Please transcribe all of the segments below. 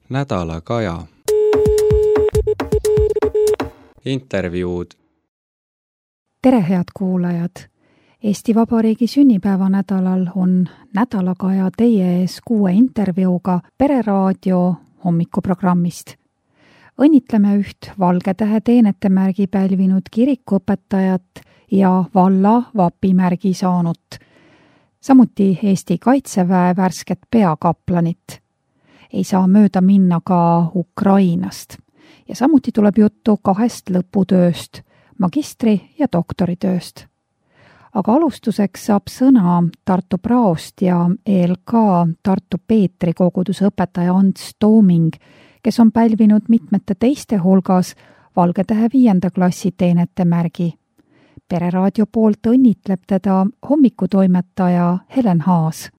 Nädalakaja. Intervjuud. Tere, head kuulajad! Eesti Vabariigi sünnipäevanädalal on Nädalakaja teie ees 6 intervjuuga Pereraadio hommikuprogrammist. Õnnitleme üht Valge Tähe teenetemärgi pälvinud kirikuõpetajat ja valla vapimärgi saanut. Samuti Eesti Kaitseväe värsket peakaplanit. Ei saa mööda minna ka Ukrainast. Ja samuti tuleb juttu 2 lõputööst, magistri- ja doktoritööst. Aga alustuseks saab sõna Tartu praost ja ELK Tartu Peetri koguduse õpetaja Ants Tooming, kes on pälvinud mitmete teiste hulgas Valge Tähe 5. klassi teenetemärgi. Pereraadio poolt õnnitleb teda hommikutoimetaja Helen Haas.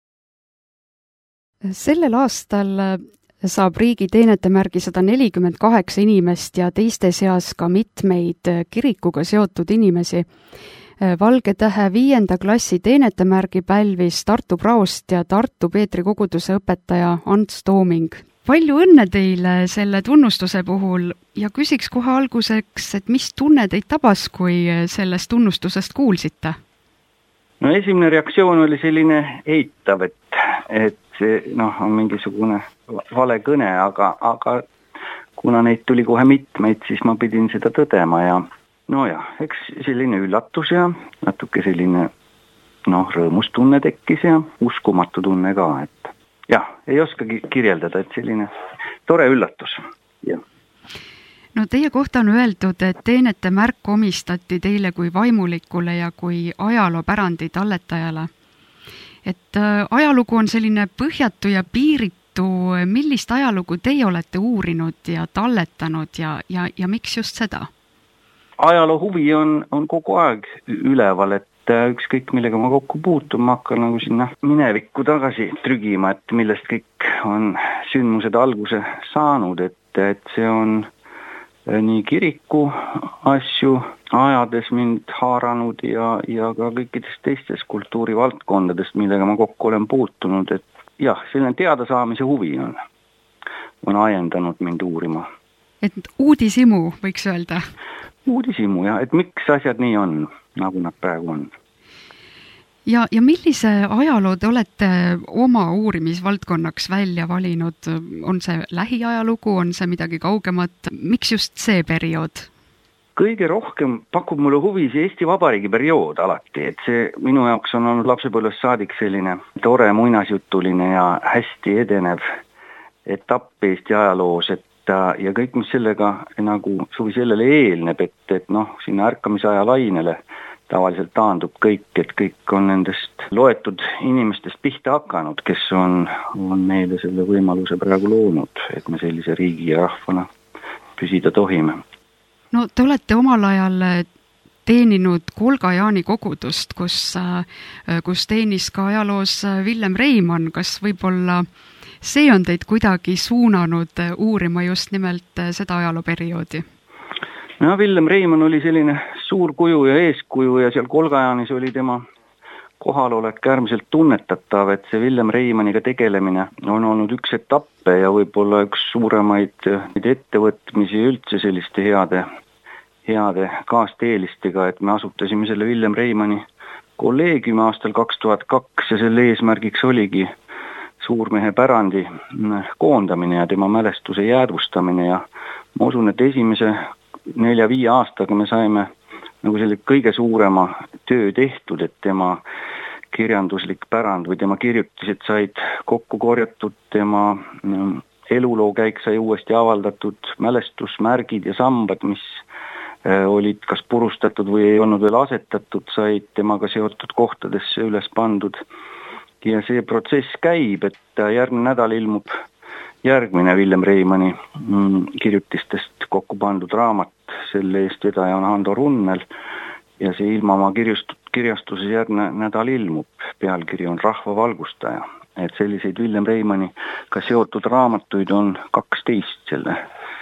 Sellel aastal saab riigi teenetemärgi 148 inimest ja teiste seas ka mitmeid kirikuga seotud inimesi. Valge Tähe 5. klassi teenetemärgi pälvis Tartu praost ja Tartu Peetri koguduse õpetaja Ants Tooming. Palju õnne teile selle tunnustuse puhul ja küsiks kohe alguseks, et mis tunne teid tabas, kui sellest tunnustusest kuulsite? No esimene reaktsioon oli selline eitav, et see on mingisugune vale kõne, aga kuna neid tuli kohe mitmeid, siis ma pidin seda tõdema ja eks selline üllatus ja natuke selline rõõmustunne tekkis ja uskumatu tunne ka, et ei oskagi kirjeldada, et selline tore üllatus. Ja. No teie kohta on öeldud, et teenetemärk omistati teile kui vaimulikule ja kui ajaloopärandi talletajale. Et ajalugu on selline põhjatu ja piiritu, millist ajalugu teie olete uurinud ja talletanud ja miks just seda? Ajaloo huvi on kogu aeg üleval, et ükskõik millega ma kokku puutun, ma hakkan sinna minevikku tagasi trügima, et millest kõik on sündmused alguse saanud, et see on nii kiriku asju ajades mind haaranud ja ka kõikidest teistes kultuurivaldkondadest, millega ma kokku olen puutunud, et selline teadasaamise huvi on ajendanud mind uurima. Et uudishimu, võiks öelda? Uudishimu, et miks asjad nii on, nagu nad praegu on. Ja millise ajaloo te olete oma uurimisvaldkonnaks välja valinud? On see lähiajalugu, on see midagi kaugemat? Miks just see periood? Kõige rohkem pakub mulle huvi see Eesti Vabariigi periood alati, et see minu jaoks on olnud lapsepõlvest saadik selline tore muinasjutuline ja hästi edenev etapp Eesti ajaloos, ja kõik, mis sellega suvi sellele eelneb, et sinna ärkamisaja lainele tavaliselt taandub kõik, et kõik on nendest loetud inimestest pihta hakanud, kes on meile selle võimaluse praegu loonud, et me sellise riigi ja rahvana püsida tohime. No te olete omal ajal teeninud Kolga-Jaani kogudust, kus teenis ka ajaloos Villem Reimann. Kas võib-olla see on teid kuidagi suunanud uurima just nimelt seda ajalooperioodi? Villem Reimann oli selline suur kuju ja eeskuju ja seal Kolga-Jaanis oli tema kohalolek äärmiselt tunnetatav, et see Villem Reimanniga tegelemine on olnud üks etappe ja võib-olla üks suuremaid ettevõtmisi üldse selliste heade kaasteelistega, et me asutasime selle Villem Reimanni kolleegiumi aastal 2002 ja selle eesmärgiks oligi suurmehe pärandi koondamine ja tema mälestuse jäädvustamine ja ma usun, et esimese 4-5 aastaga me saime selle kõige suurema töö tehtud, et tema kirjanduslik pärand või tema kirjutised said kokku korjatud, tema eluloo käik sai uuesti avaldatud, mälestusmärgid ja sambad, mis olid kas purustatud või ei olnud veel asetatud, said temaga seotud kohtadesse üles pandud. Ja see protsess käib, et järgmine nädal ilmub järgmine Villem Reimanni kirjutistest kokku pandud raamat, selle eestvedaja on Hando Runnel ja see Ilmamaa kirjastuses järgmine nädal ilmub. Pealkiri on Rahva valgustaja. Et selliseid Villem Reimanniga seotud raamatuid on 12 selle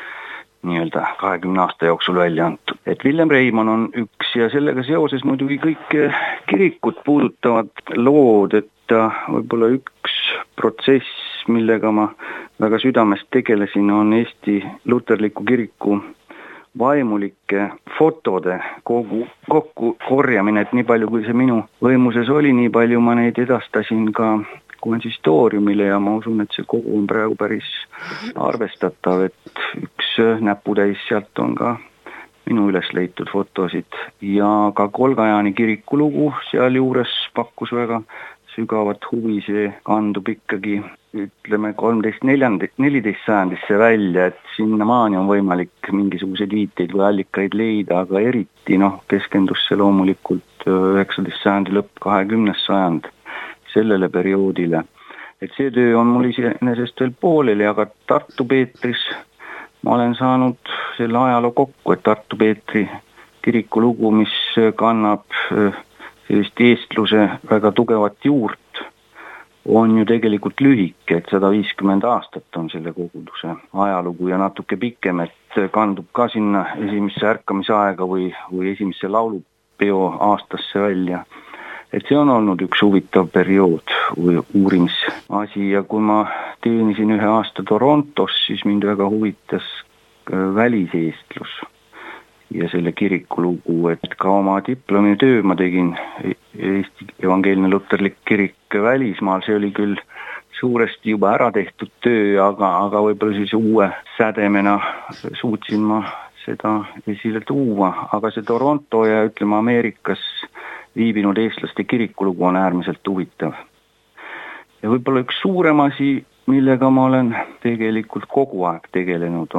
20 aasta jooksul välja antud. Et Villem Reimann on üks ja sellega seoses muidugi kõik kirikut puudutavad lood, et võib-olla üks protsess, millega ma väga südamest tegelesin, on Eesti Luterliku Kiriku vaimulike fotode kokku korjamine, et nii palju, kui see minu võimuses oli, nii palju ma neid edastasin ka konsistooriumile ja ma usun, et see kogu on praegu päris arvestatav, et üks näputäis sealt on ka minu üles leitud fotosid ja ka Kolga-Jaani kiriku lugu sealjuures pakkus väga sügavat huvi, see kandub ikkagi ütleme 13-14 sajandisse välja, et sinnamaani on võimalik mingisuguseid viiteid või allikaid leida, aga eriti keskendus see loomulikult 19. sajandi lõpp, 20. sajand sellele perioodile. Et see töö on mul iseenesest veel pooleli, aga Tartu Peetris ma olen saanud selle ajaloo kokku, et Tartu Peetri kiriku lugu, mis kannab sellist eestluse väga tugevat juurt, on ju tegelikult lühike, et 150 aastat on selle koguduse ajalugu ja natuke pikem, et kandub ka sinna esimesse ärkamisaega või esimesse laulupeo aastasse välja. Et see on olnud üks huvitav periood või uurimisasi ja kui ma teenisin 1 aasta Torontos, siis mind väga huvitas väliseestlus ja selle kiriku lugu, et ka oma diplomitöö ma tegin Eesti Evangeelne Luterlik Kirik välismaal, see oli küll suuresti juba ära tehtud töö, aga võib-olla siis uue sädemena suutsin ma seda esile tuua, aga see Toronto ja ütleme Ameerikas viibinud eestlaste kirikulugu on äärmiselt huvitav. Ja võib-olla üks suurem asi, millega ma olen tegelikult kogu aeg tegelenud,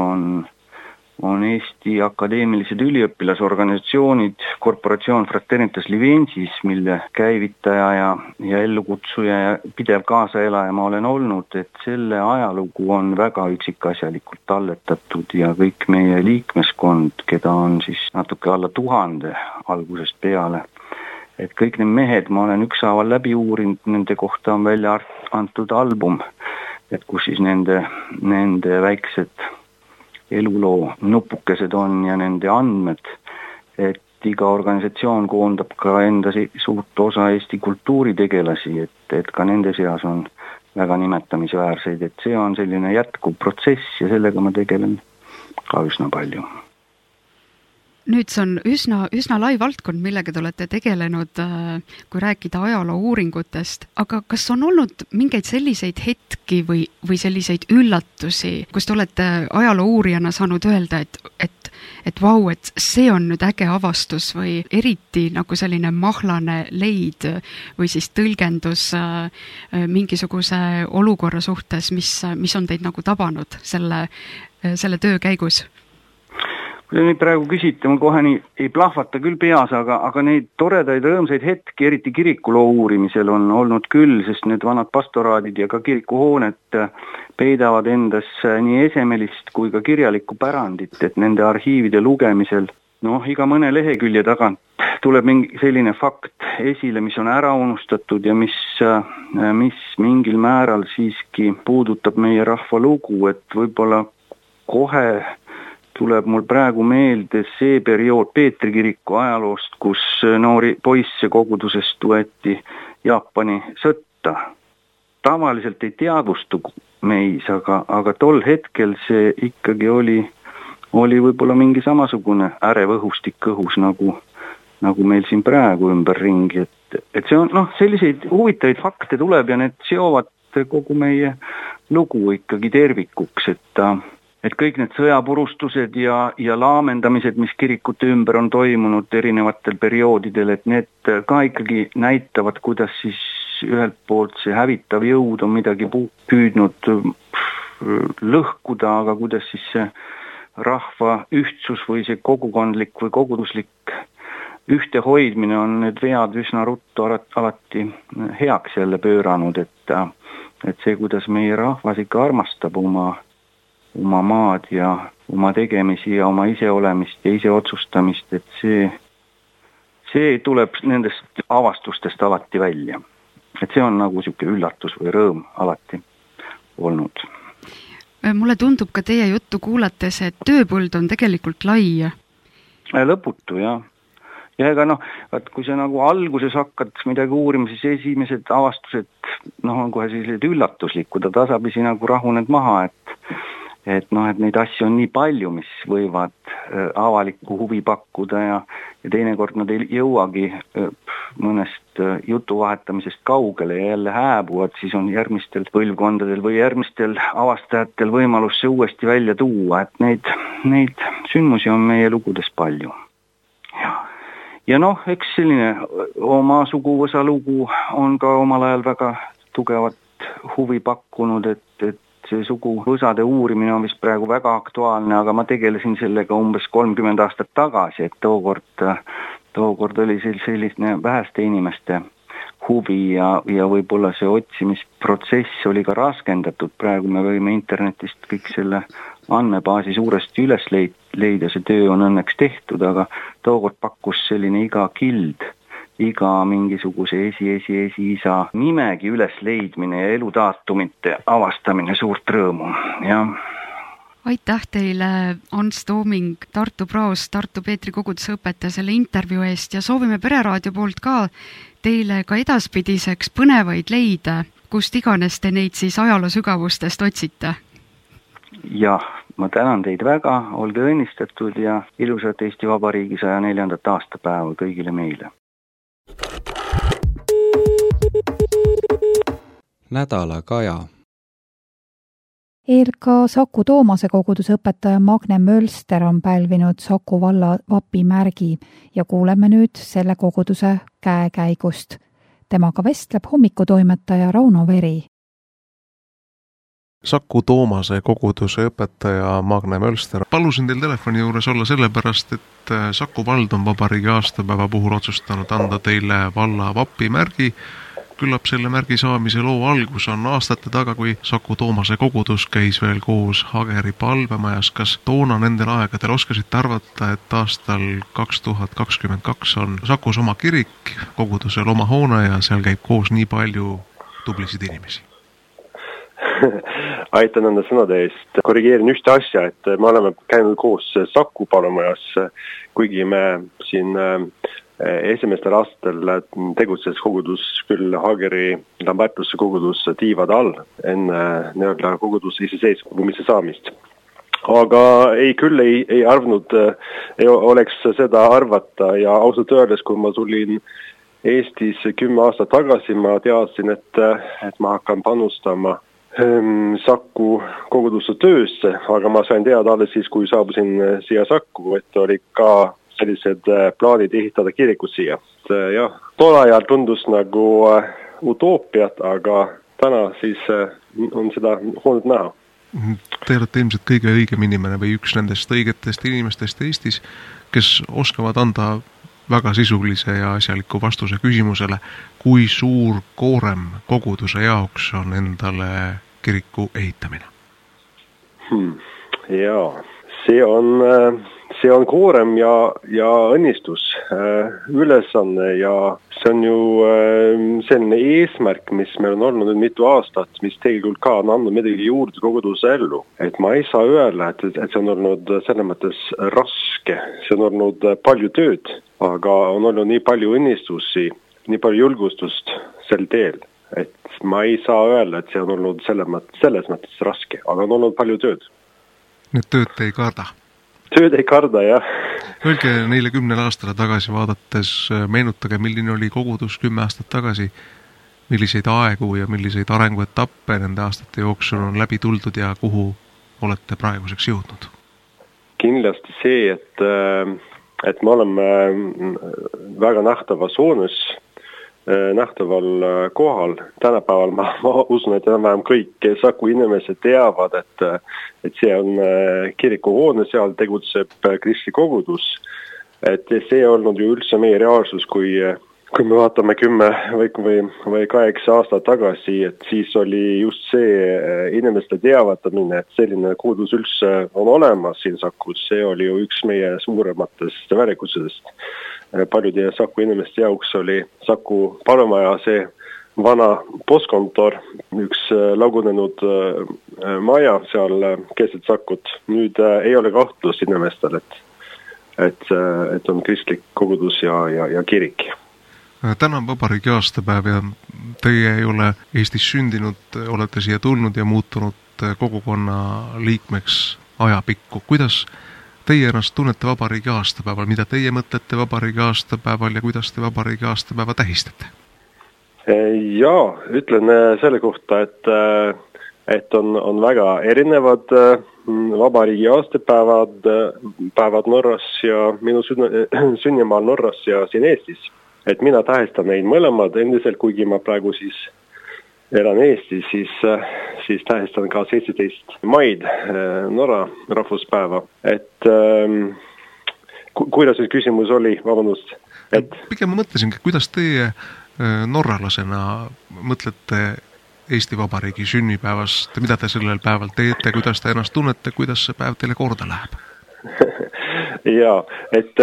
on Eesti akadeemilised üliõpilasorganisatsioonid, korporatsioon Fraternitas Livensis, mille käivitaja ja ellukutsuja ja pidev kaasaelaja ma olen olnud, et selle ajalugu on väga üksikasjalikult talletatud ja kõik meie liikmeskond, keda on siis natuke alla 1000 algusest peale, et kõik need mehed ma olen ükshaaval läbi uurinud, nende kohta on välja antud album, et kus siis nende väiksed eluloo nupukesed on ja nende andmed, et iga organisatsioon koondab ka enda suurt osa Eesti kultuuritegelasi, et ka nende seas on väga nimetamisväärseid, et see on selline jätkuv protsess ja sellega ma tegelen ka üsna palju. Nüüd see on üsna lai valdkond, millega te olete tegelenud, kui rääkida ajaloo uuringutest, aga kas on olnud mingeid selliseid hetki või selliseid üllatusi, kus te olete ajaloo uurijana saanud öelda, et vau, et see on nüüd äge avastus või eriti nagu selline mahlane leid või siis tõlgendus mingisuguse olukorra suhtes, mis on teid nagu tabanud selle töö käigus? Kui te nüüd praegu küsite, ma kohe nii ei plahvata küll peas, aga neid toredaid rõõmsaid hetki, eriti kirikuloo uurimisel on olnud küll, sest need vanad pastoraadid ja ka kirikuhooned peidavad endas nii esemelist kui ka kirjalikku pärandit, et nende arhiivide lugemisel, iga mõne lehekülje tagant tuleb mingi selline fakt esile, mis on ära unustatud ja mis mingil määral siiski puudutab meie rahva lugu, et võib-olla kohe tuleb mul praegu meelde see periood Peetri kiriku ajaloost, kus noori poisse kogudusest võeti Jaapani sõtta. Tavaliselt ei teadvustu meis, aga tol hetkel see ikkagi oli võib-olla mingi samasugune ärev õhustik õhus, nagu meil siin praegu ümberringi. Et see on, selliseid huvitavaid fakte tuleb ja need seovad kogu meie lugu ikkagi tervikuks, et kõik need sõjapurustused ja laamendamised, mis kirikute ümber on toimunud erinevatel perioodidel, et need ka ikkagi näitavad, kuidas siis ühelt poolt see hävitav jõud on midagi püüdnud lõhkuda, aga kuidas siis see rahva ühtsus või see kogukondlik või koguduslik ühtehoidmine on need vead üsna ruttu alati heaks jälle pööranud, et see, kuidas meie rahvas ikka armastab oma maad ja oma tegemisi ja oma iseolemist ja iseotsustamist, et see tuleb nendest avastustest alati välja. Et see on nagu siuke üllatus või rõõm alati olnud. Mulle tundub ka teie juttu kuulates, et tööpõld on tegelikult lai. Lõputu, jah. Ja ega kui sa nagu alguses hakkad midagi uurima, siis esimesed avastused on kohe sellised üllatuslikud, tasapisi nagu rahuned maha, et neid asju on nii palju, mis võivad avalikku huvi pakkuda ja teinekord nad ei jõuagi mõnest jutu vahetamisest kaugele ja jälle hääbuvad, siis on järgmistel põlvkondadel või järgmistel avastajatel võimalus see uuesti välja tuua, et neid sündmusi on meie lugudes palju. Ja eks selline oma suguvõsa lugu on ka omal ajal väga tugevat huvi pakkunud, et see suguvõsade uurimine on vist praegu väga aktuaalne, aga ma tegelesin sellega umbes 30 aastat tagasi, et tookord oli selline väheste inimeste huvi ja võib-olla see otsimisprotsess oli ka raskendatud. Praegu me võime internetist kõik selle andmebaasi suuresti üles leida, see töö on õnneks tehtud, aga tookord pakkus selline iga kild, iga mingisuguse esi-isa nimegi üles leidmine ja eludaatumite avastamine suurt rõõmu, jah. Aitäh teile, Ants Tooming, Tartu Praos, Tartu Peetri koguduse õpetaja selle intervjuu eest ja soovime Pereraadio poolt ka teile ka edaspidiseks põnevaid leide, kust iganes te neid siis ajaloo sügavustest otsite. Jah, ma tänan teid väga, olge õnnistatud ja ilusat Eesti Vabariigi 104. aastapäeva kõigile meile. Nädala Kaja. ERK Saku Toomase koguduse õpetaja Magne Mölster on pälvinud Saku valla vapimärgi ja kuuleme nüüd selle koguduse käekäigust. Temaga vestleb hommikutoimetaja Rauno Veri. Saku Toomase koguduse õpetaja Magne Mölster. Palusin teil telefoni juures olla sellepärast, et Saku vald on vabariigi aastapäeva puhul otsustanud anda teile valla vapimärgi. Küllap selle märgi saamise loo algus on aastate taga, kui Saku Toomase kogudus käis veel koos Hageri palvemajas. Kas toona nendel aegadel oskasite arvata, et aastal 2022 on Sakus oma kirik, kogudusel oma hoone ja seal käib koos nii palju tublisid inimesi? Aitan nende sõnade eest. Korrigeerin ühte asja, et me oleme käinud koos Saku palvemajas, kuigi me siin esimestel aastatel tegutses kogudus küll Hageri Lambertusse kogudus tiivade all enne kogudus iseseisvumise saamist. Aga ei arvanud, ei oleks seda arvata ja ausalt öeldes, kui ma tulin Eestis 10 aastat tagasi, ma teadsin, et ma hakkan panustama Saku koguduse töösse, aga ma sain teada alles siis, kui saabusin siia Saku, et oli ka sellised plaanid ehitada kirikut siia. Jah, tol ajal tundus nagu utoopiat, aga täna siis on seda hoonet näha. Te olete ilmselt kõige õigem inimene või üks nendest õigetest inimestest Eestis, kes oskavad anda väga sisulise ja asjaliku vastuse küsimusele, kui suur koorem koguduse jaoks on endale kiriku ehitamine? Jaa, see on koorem ja õnnistus, ülesanne ja see on ju selline eesmärk, mis meil on olnud nüüd mitu aastat, mis tegelikult ka on andnud midagi juurde koguduse ellu. Et ma ei saa öelda, et see on olnud selles mõttes raske, see on olnud palju tööd, aga on olnud nii palju õnnistusi, nii palju julgustust sel teel, et ma ei saa öelda, et see on olnud selles mõttes raske, aga on olnud palju tööd. Need tööd te ei karda? Tööd ei karda, jah. Öelge neile 10 aastale tagasi vaadates, meenutage, milline oli kogudus 10 aastat tagasi, milliseid aegu ja milliseid arenguetappe nende aastate jooksul on läbi tuldud ja kuhu olete praeguseks jõudnud? Kindlasti see, et me oleme väga nähtavas hoones, nähtaval kohal. Tänapäeval ma usun, et enam kõik Saku inimesed teavad, et see on kirikuhoone, seal tegutseb kristlik kogudus. Et see olnud ju üldse meie reaalsus, kui me vaatame 10 või 8 aastat tagasi, et siis oli just see inimeste teavatamine, et selline kogudus üldse on olemas siin Sakus. See oli ju üks meie suurematest väljakutsedest. Paljude Saku inimeste jaoks oli Saku palvemaja see vana postkontor, üks lagunenud maja seal keset Sakut. Nüüd ei ole kahtlust inimestel, et on kristlik kogudus ja kirik. Täna on vabariigi aastapäev ja teie ei ole Eestis sündinud, olete siia tulnud ja muutunud kogukonna liikmeks ajapikku. Kuidas teie ennast tunnete vabariigi aastapäeval, mida teie mõtlete vabariigi aastapäeval ja kuidas te vabariigi aastapäeva tähistate? Jaa, ütlen selle kohta, et on väga erinevad vabariigi aastapäevad Norras ja minu sünnimaal Norras ja siin Eestis. Et mina tähistan neid mõlemad endiselt, kuigi ma praegu siis elan Eestis, siis tähistan ka 17. maid Norra rahvuspäeva. Et kuidas see küsimus oli, vabandust? Pigem ma mõtlesingi, kuidas teie norralasena mõtlete Eesti Vabariigi sünnipäevast, mida te sellel päeval teete, kuidas te ennast tunnete, kuidas see päev teile korda läheb? Jaa, et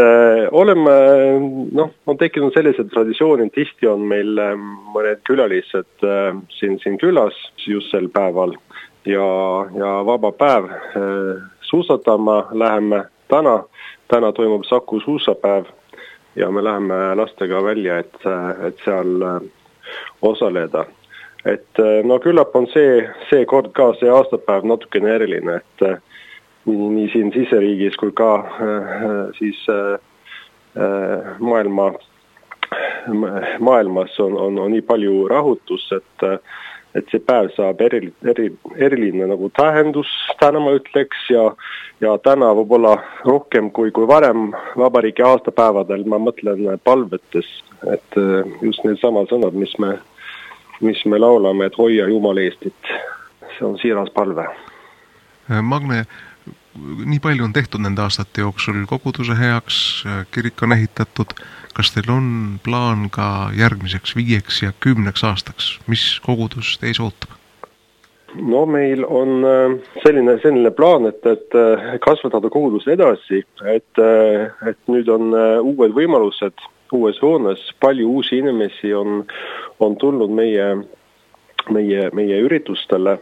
on tekkinud sellised traditsioonid, tihti on meil mõned külalised siin külas just sel päeval ja vaba päev suusatama läheme täna toimub Saku suusapäev ja me läheme lastega välja, et seal osaleda. Et küllap on see kord ka see aastapäev natukene eriline, et nii siin siseriigis kui ka siis maailmas on nii palju rahutus, et see päev saab eriline nagu tähendus, täna ma ütleks, ja täna võib-olla rohkem kui varem vabariigi aastapäevadel ma mõtlen palvetes, et just need samad sõnad, mis me laulame, et hoia Jumal Eestit. See on siiras palve. Magne, nii palju on tehtud nende aastate jooksul koguduse heaks, kirik on ehitatud. Kas teil on plaan ka järgmiseks 5 ja 10 aastaks? Mis kogudus teis ootab? No meil on selline plaan, et kasvatada kogudust edasi, et nüüd on uued võimalused uues hoones, palju uusi inimesi on tulnud meie üritustele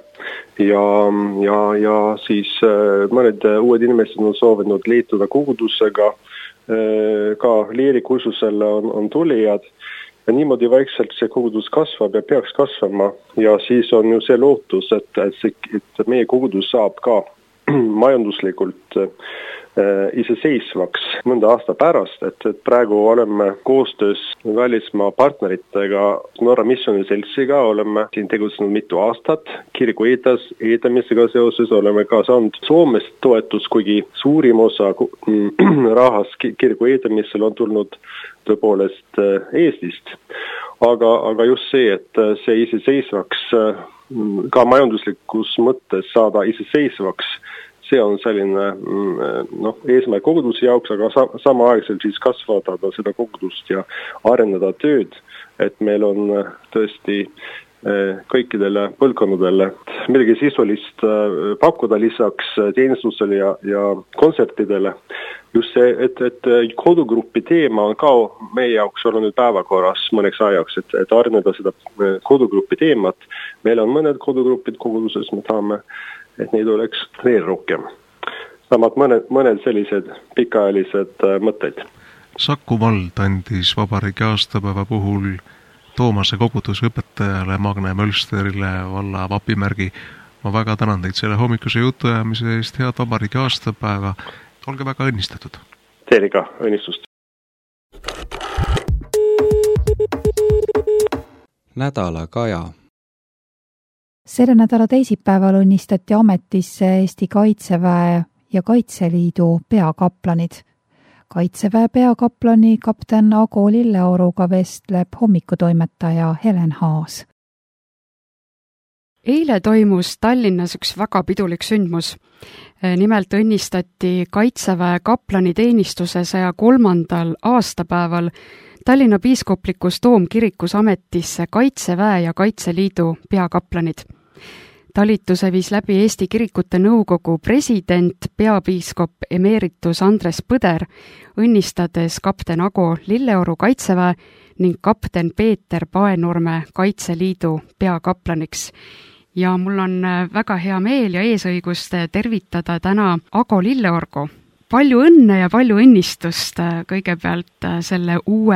ja siis mõned uued inimesed on soovinud liituda kogudusega, ka liirikursusele on tulijad ja niimoodi vaikselt see kogudus kasvab ja peaks kasvama ja siis on ju see lootus, et meie kogudus saab ka majanduslikult iseseisvaks mõnda aasta pärast, et praegu oleme koostöös välismaa partneritega Norra Missiooniseltsiga, oleme siin tegutsenud mitu aastat, kiriku ehitamisega seoses oleme ka saanud Soomest toetus, kuigi suurim osa rahast kiriku ehitamisel on tulnud tõepoolest Eestist, aga just see, et see iseseisvaks, ka majanduslikus mõttes saada iseseisvaks, see on selline eesmärk koguduse jaoks, aga samaaegselt siis kasvatada seda kogudust ja arendada tööd, et meil on tõesti kõikidele põlvkondadele midagi sisulist pakkuda lisaks teenistusele ja kontsertidele. Just see, et kodugruppi teema on ka meie jaoks olnud nüüd päevakorras mõneks ajaks, et arendada seda kodugruppi teemat. Meil on mõned kodugrupid koguduses, me tahame, et neid oleks veel rohkem. Samad mõned sellised pikaajalised mõtteid. Saku vald andis vabariigi aastapäeva puhul Toomase koguduse õpetajale Magne Mölsterile valla vapimärgi. Ma väga tänan teid selle hommikuse jutuajamise eest, head vabariigi aastapäeva. Olge väga õnnistatud. Teile ka õnnistust. Nädala kaja. Selle nädala teisipäeval õnnistati ametisse Eesti Kaitseväe ja Kaitseliidu peakaplanid. Kaitseväe peakaplani kapten Ago Lilleoruga vestleb hommikutoimetaja Helen Haas. Eile toimus Tallinnas üks väga pidulik sündmus. Nimelt õnnistati Kaitseväe kaplani teenistuse 103. aastapäeval Tallinna piiskoplikus Toomkirikus ametisse Kaitseväe ja Kaitseliidu peakaplanid. Talituse viis läbi Eesti Kirikute Nõukogu president, peapiiskop emeritus Andres Põder, õnnistades kapten Ago Lilleoru Kaitseväe ning kapten Peeter Paenurme Kaitseliidu peakaplaniks. Ja mul on väga hea meel ja eesõigust tervitada täna Ago Lilleorgu. Palju õnne ja palju õnnistust kõigepealt selle uue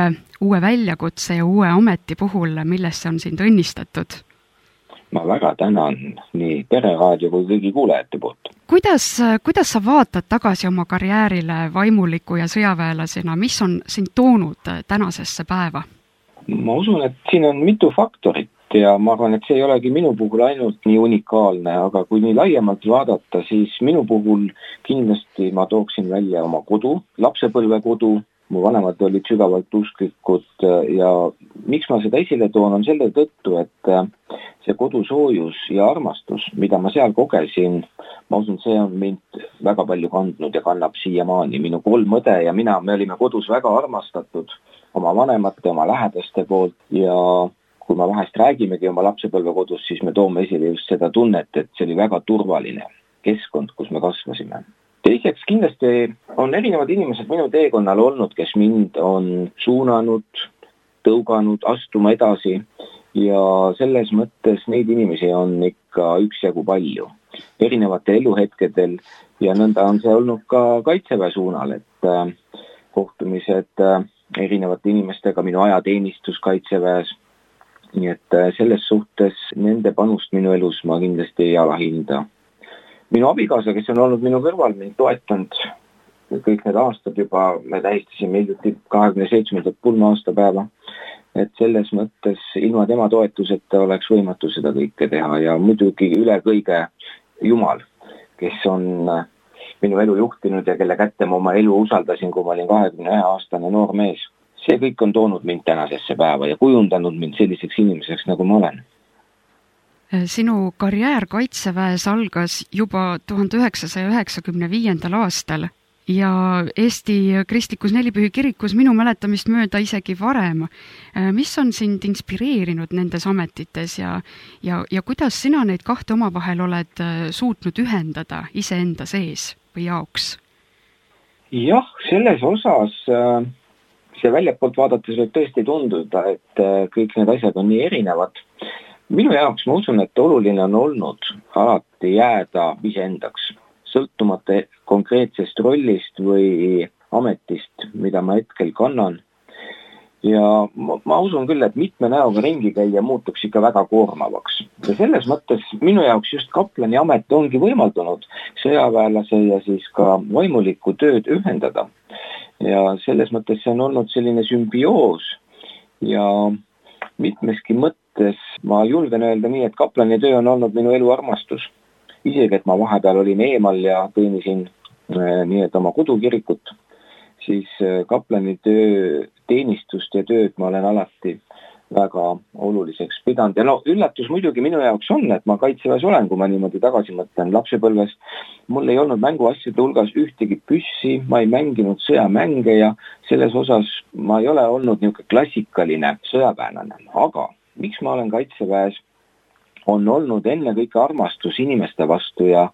uue väljakutse ja uue ameti puhul, millest on sind õnnistatud? Ma väga tänan nii Pereraadio kui kõigi kuulajate poolt. Kuidas sa vaatad tagasi oma karjäärile vaimuliku ja sõjaväelasena, mis on sind toonud tänasesse päeva? Ma usun, et siin on mitu faktorit ja ma arvan, et see ei olegi minu puhul ainult nii unikaalne, aga kui nii laiemalt vaadata, siis minu puhul kindlasti ma tooksin välja oma kodu, lapsepõlvekodu. Mu vanemad olid sügavalt usklikud ja miks ma seda esile toon on selle tõttu, et see kodusoojus ja armastus, mida ma seal kogesin, ma usun, see on mind väga palju kandnud ja kannab siiamaani. Minu 3 õde ja mina, me olime kodus väga armastatud oma vanemate, oma lähedaste poolt ja kui ma vahest räägimegi oma lapsepõlvekodus, siis me toome esile just seda tunnet, et see oli väga turvaline keskkond, kus me kasvasime. Teiseks kindlasti on erinevad inimesed minu teekonnal olnud, kes mind on suunanud, tõuganud, astuma edasi ja selles mõttes neid inimesi on ikka üksjagu palju. Erinevate eluhetkedel ja nõnda on see olnud ka Kaitseväe suunal, et kohtumised erinevate inimestega, minu ajateenistus Kaitseväes. Nii et selles suhtes nende panust minu elus ma kindlasti ei alahinda. Minu abikaasa, kes on olnud minu kõrval, mind toetanud kõik need aastad juba, me tähistasime hiljuti 27. pulma aastapäeva, et selles mõttes ilma tema toetuseta oleks võimatu seda kõike teha ja muidugi üle kõige Jumal, kes on minu elu juhtinud ja kelle kätte ma oma elu usaldasin, kui ma olin 21-aastane noor mees. See kõik on toonud mind tänasesse päeva ja kujundanud mind selliseks inimeseks, nagu ma olen. Sinu karjäär Kaitseväes algas juba 1995. aastal ja Eesti Kristlikus Nelipühi kirikus minu mäletamist mööda isegi varem. Mis on sind inspireerinud nendes ametites ja kuidas sina neid kahte omavahel oled suutnud ühendada iseenda sees või jaoks? Jah, selles osas see väljapoolt vaadates võib tõesti tunduda, et kõik need asjad on nii erinevad. Minu jaoks ma usun, et oluline on olnud alati jääda iseendaks, sõltumata konkreetsest rollist või ametist, mida ma hetkel kannan. Ja ma usun küll, et mitme näoga ringi käia muutuks ikka väga koormavaks. Ja selles mõttes minu jaoks just kaplani amet ongi võimaldanud sõjaväelase ja siis ka vaimuliku tööd ühendada. Ja selles mõttes see on olnud selline sümbioos ja mitmeski mõttes ma julgen öelda nii, et kaplani töö on olnud minu elu armastus. Isegi, et ma vahepeal olin eemal ja teenisin nii, et oma kodukirikut, siis kaplani töö, teenistust ja tööd ma olen alati väga oluliseks pidanud. Ja üllatus muidugi minu jaoks on, et ma Kaitseväes olen, kui ma niimoodi tagasi mõtlen lapsepõlves. Mul ei olnud mänguasjade hulgas ühtegi püssi, ma ei mänginud sõjamänge ja selles osas ma ei ole olnud niisugune klassikaline sõjaväelane. Aga miks ma olen Kaitseväes, on olnud enne kõike armastus inimeste vastu ja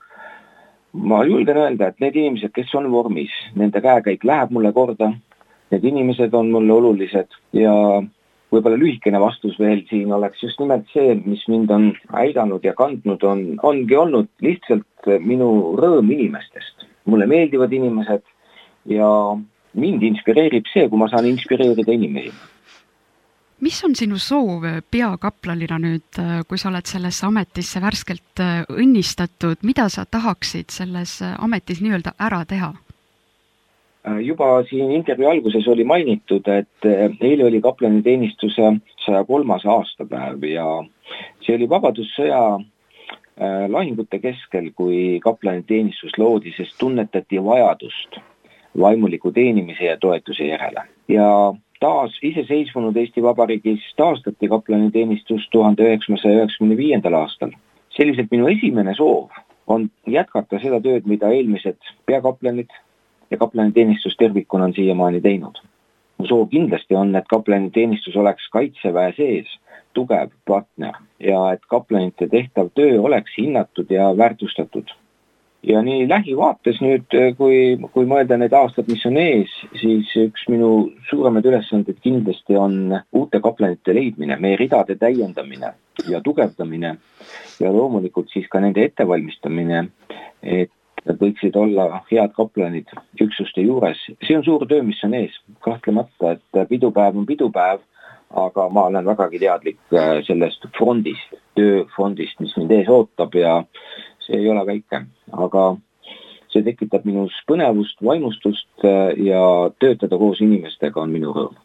ma julgen öelda, et need inimesed, kes on vormis, nende käekäik läheb mulle korda, need inimesed on mulle olulised ja võib-olla lühikene vastus veel siin oleks just nimelt see, mis mind on aidanud ja kandnud, ongi olnud lihtsalt minu rõõm inimestest. Mulle meeldivad inimesed ja mind inspireerib see, kui ma saan inspireerida inimesi. Mis on sinu soov peakaplanina nüüd, kui sa oled sellesse ametisse värskelt õnnistatud, mida sa tahaksid selles ametis nii-öelda ära teha? Juba siin intervjuu alguses oli mainitud, et eile oli kaplani teenistuse 103. aastapäev ja see oli Vabadussõja lahingute keskel, kui kaplani teenistus loodi, sest tunnetati vajadust vaimuliku teenimise ja toetuse järele. Ja taas iseseisvunud Eesti Vabariigis taastati kaplani teenistus 1995. aastal. Selliselt minu esimene soov on jätkata seda tööd, mida eelmised peakaplanid ja kaplani teenistus tervikuna on siiamaani teinud. Mu soov kindlasti on, et kaplani teenistus oleks Kaitseväe sees tugev partner ja et kaplanite tehtav töö oleks hinnatud ja väärtustatud. Ja nii lähivaates nüüd, kui mõelda need aastad, mis on ees, siis üks minu suuremad ülesanded kindlasti on uute kaplanite leidmine, meie ridade täiendamine ja tugevdamine ja loomulikult siis ka nende ettevalmistamine, et nad võiksid olla head kaplanid üksuste juures. See on suur töö, mis on ees. Kahtlemata, et pidupäev on pidupäev, aga ma olen vägagi teadlik sellest fondist, tööfondist, mis mind ees ootab ja see ei ole väike. Aga see tekitab minus põnevust, vaimustust ja töötada koos inimestega on minu rõõm.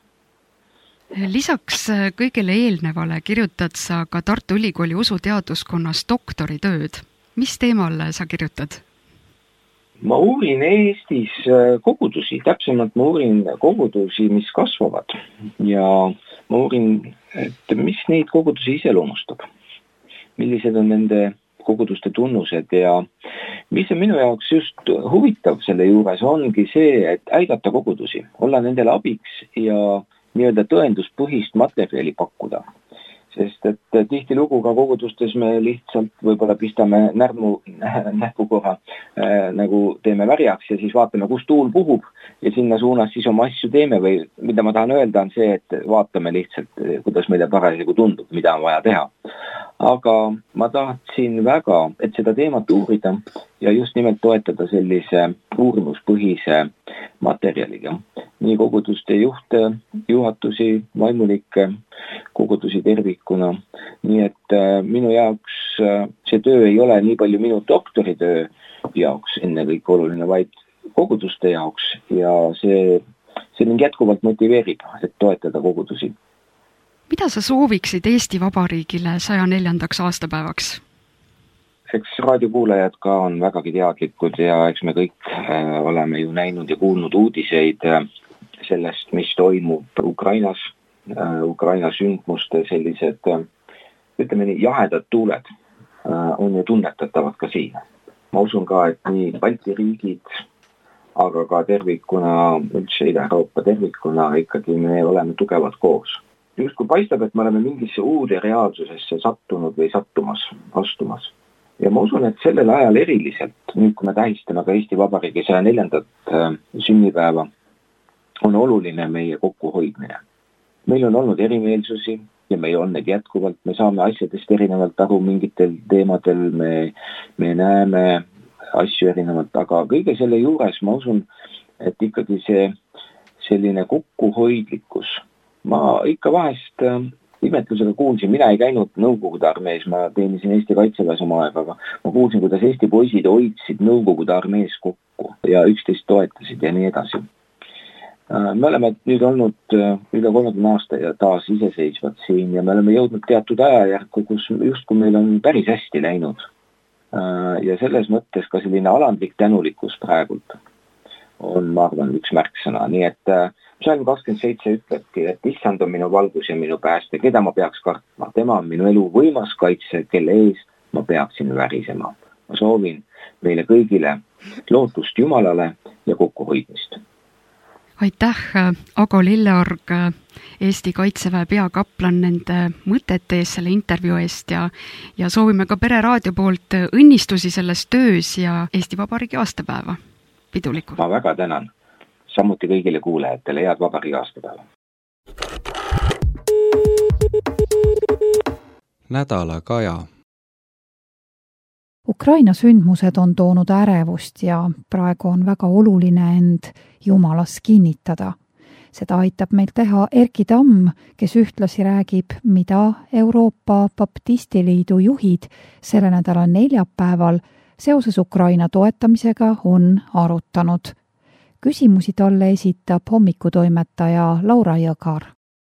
Lisaks kõigele eelnevale kirjutad sa ka Tartu Ülikooli usuteaduskonnas doktoritööd. Mis teemal sa kirjutad? Ma uurin Eestis kogudusi, täpsemalt ma uurin kogudusi, mis kasvavad ja ma uurin, et mis neid kogudusi iseloomustab. Millised on nende koguduste tunnused ja mis on minu jaoks just huvitav selle juures ongi see, et aidata kogudusi, olla nendele abiks ja nii-öelda tõenduspõhist materjali pakkuda. Sest et tihtilugu ka kogudustes me lihtsalt võib-olla pistame näpukoha nagu teeme värjaks ja siis vaatame, kus tuul puhub ja sinna suunas siis oma asju teeme või mida ma tahan öelda on see, et vaatame lihtsalt, kuidas meile parasjagu tundub, mida on vaja teha. Aga ma tahtsin väga, et seda teemat uurida ja just nimelt toetada sellise uurimuspõhise materjaliga. Nii koguduste juhte, juhatusi, vaimulikke, kogudusi tervikuna. Nii et minu jaoks see töö ei ole nii palju minu doktoritöö jaoks enne kõik oluline, vaid koguduste jaoks ja see mind jätkuvalt motiveerib, et toetada kogudusi. Mida sa sooviksid Eesti Vabariigile 104. aastapäevaks? Eks raadiokuulajad ka on vägagi teadlikud ja eks me kõik oleme ju näinud ja kuulnud uudiseid sellest, mis toimub Ukrainas, Ukraina sündmuste sellised, ütleme nii, jahedad tuuled on ju tunnetatavad ka siin. Ma usun ka, et nii Balti riigid, aga ka tervikuna, üldse Ida-Euroopa tervikuna ikkagi me oleme tugevad koos. Just kui paistab, et me oleme mingisse uude reaalsusesse sattunud või astumas. Ja ma usun, et sellel ajal eriliselt, nüüd kui me tähistame ka Eesti Vabariigi 104. sünnipäeva, on oluline meie kokkuhoidmine. Meil on olnud erimeelsusi ja meil on need jätkuvalt, me saame asjadest erinevalt aru mingitel teemadel, me näeme asju erinevalt, aga kõige selle juures ma usun, et ikkagi see selline kokkuhoidlikkus. Ma ikka vahest imetlusega kuulsin, mina ei käinud Nõukogude armees, ma teenisin Eesti Kaitseväes oma aega, aga ma kuulsin, kuidas Eesti poisid hoidsid Nõukogude armees kokku ja üksteist toetasid ja nii edasi. Me oleme nüüd olnud üle 30 aasta ja taas iseseisvad siin ja me oleme jõudnud teatud ajajärku, kus justkui meil on päris hästi läinud. Ja selles mõttes ka selline alandlik tänulikkus praegult on, ma arvan, üks märksõna. Nii et Psalm 27 ütlebki, et issand on minu valgus ja minu pääste, keda ma peaks kartma. Tema on minu elu võimas kaitse, kelle ees ma peaksin värisema. Ma soovin meile kõigile lootust Jumalale ja kokkuhoidmist. Aitäh, Ago Lilleorg, Eesti Kaitseväe peakaplan nende mõtete eest, selle intervjuu eest ja soovime ka Pereraadio poolt õnnistusi selles töös ja Eesti Vabariigi aastapäeva pidulikult. Ma väga tänan. Samuti kõigile kuulajatele head Vabariigi aastapäeva. Nädala Kaja. Ukraina sündmused on toonud ärevust ja praegu on väga oluline end Jumalas kinnitada. Seda aitab meil teha Erki Tamm, kes ühtlasi räägib, mida Euroopa Baptistiliidu juhid selle nädala neljapäeval seoses Ukraina toetamisega on arutanud. Küsimusi talle esitab hommikutoimetaja Laura Jõgar.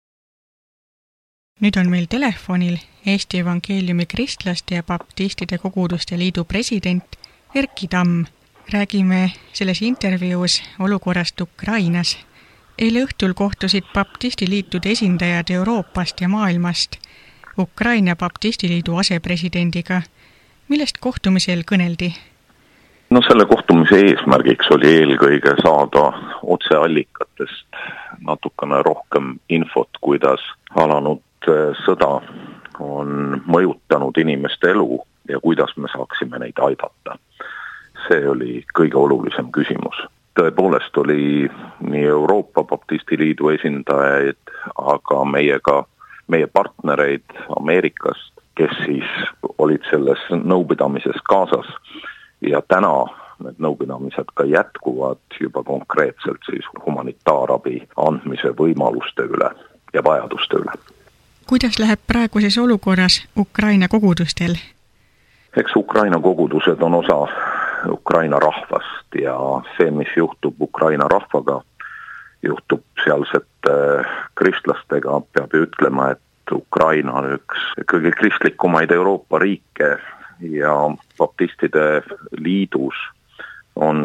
Nüüd on meil telefonil Eesti Evangeeliumi Kristlaste ja Baptistide Koguduste Liidu president Erki Tamm. Räägime selles intervjuus olukorrast Ukrainas. Eile õhtul kohtusid Baptistiliitude esindajad Euroopast ja maailmast Ukraina Baptistiliidu asepresidendiga. Millest kohtumisel kõneldi? No selle kohtumise eesmärgiks oli eelkõige saada otseallikatest natukene rohkem infot, kuidas alanud sõda on mõjutanud inimeste elu ja kuidas me saaksime neid aidata. See oli kõige olulisem küsimus. Tõepoolest oli nii Euroopa Baptistiliidu esindajaid, aga meie partnereid Ameerikast, kes siis olid selles nõupidamises kaasas. Ja täna need nõupidamised ka jätkuvad juba konkreetselt siis humanitaarabi andmise võimaluste üle ja vajaduste üle. Kuidas läheb praeguses olukorras Ukraina kogudustel? Eks Ukraina kogudused on osa Ukraina rahvast ja see, mis juhtub Ukraina rahvaga, juhtub sealsete kristlastega, peab ütlema, et Ukraina on üks kõige kristlikumaid Euroopa riike ja baptistide liidus on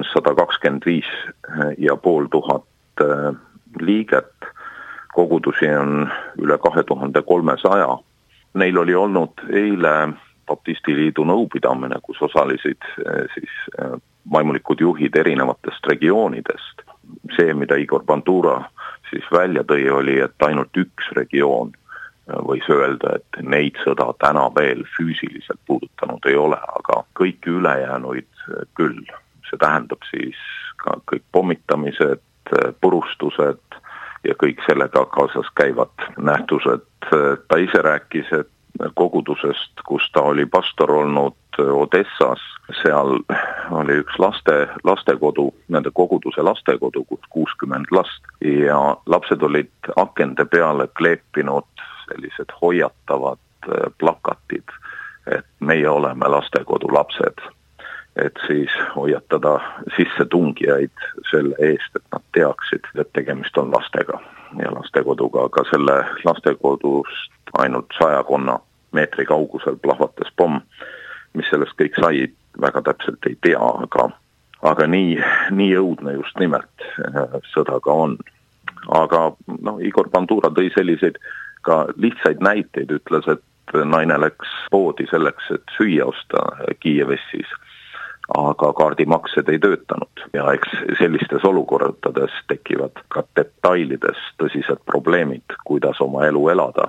125 500 liiget, kogudusi on üle 2300. Neil oli olnud eile baptistiliidu nõupidamine, kus osalesid siis vaimulikud juhid erinevatest regioonidest. See, mida Igor Bandura siis välja tõi, oli, et ainult üks regioon võis öelda, et neid sõda täna veel füüsiliselt puudutanud ei ole, aga kõik ülejäänuid küll. See tähendab siis ka kõik pommitamised, purustused ja kõik sellega kaasas käivad nähtused. Ta ise rääkis, et kogudusest, kus ta oli pastor olnud Odessas, seal oli üks lastekodu, nende koguduse lastekodu, kus 60 last ja lapsed olid akende peale kleepinud sellised hoiatavad plakatid, et meie oleme lastekodu lapsed, et siis hoiatada sissetungijaid selle eest, et nad teaksid, et tegemist on lastega ja lastekoduga, aga selle lastekodust ainult 100 meetri kaugusel plahvatas pomm, mis sellest kõik sai, väga täpselt ei tea, aga nii õudne just nimelt sõda ka on. Aga Igor Bandura tõi selliseid ka lihtsaid näiteid, ütles, et naine läks poodi selleks, et süüa osta Kiievis siis, aga kaardimaksed ei töötanud ja eks sellistes olukordades tekivad ka detailides tõsised probleemid, kuidas oma elu elada.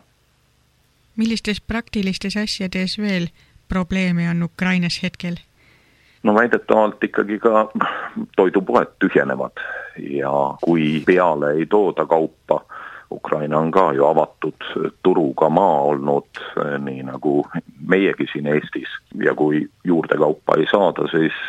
Millistes praktilistes asjades veel probleeme on Ukrainas hetkel? Väidetavalt ikkagi ka toidupoed tühjenevad ja kui peale ei tooda kaupa, Ukraina on ka ju avatud turuga maa olnud, nii nagu meiegi siin Eestis. Ja kui juurde kaupa ei saada,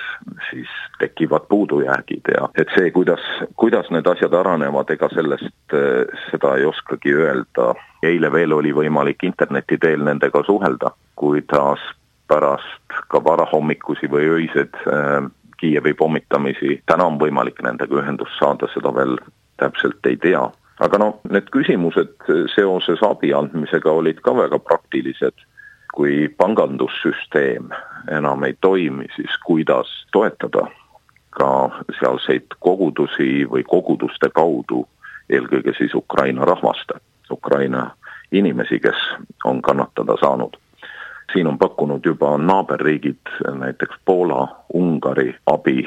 siis tekivad puudujäägid. Ja et see, kuidas need asjad aranevad, ega sellest seda ei oskagi öelda. Eile veel oli võimalik interneti teel nendega suhelda, kuidas pärast ka varahommikusi või öised Kiievi pommitamisi. Täna on võimalik nendega ühendust saada, seda veel täpselt ei tea. Aga need küsimused seoses abi andmisega olid ka väga praktilised. Kui pangandussüsteem enam ei toimi, siis kuidas toetada ka sealseid kogudusi või koguduste kaudu, eelkõige siis Ukraina rahvaste, Ukraina inimesi, kes on kannatada saanud. Siin on pakkunud juba naaberriigid, näiteks Poola, Ungari abi,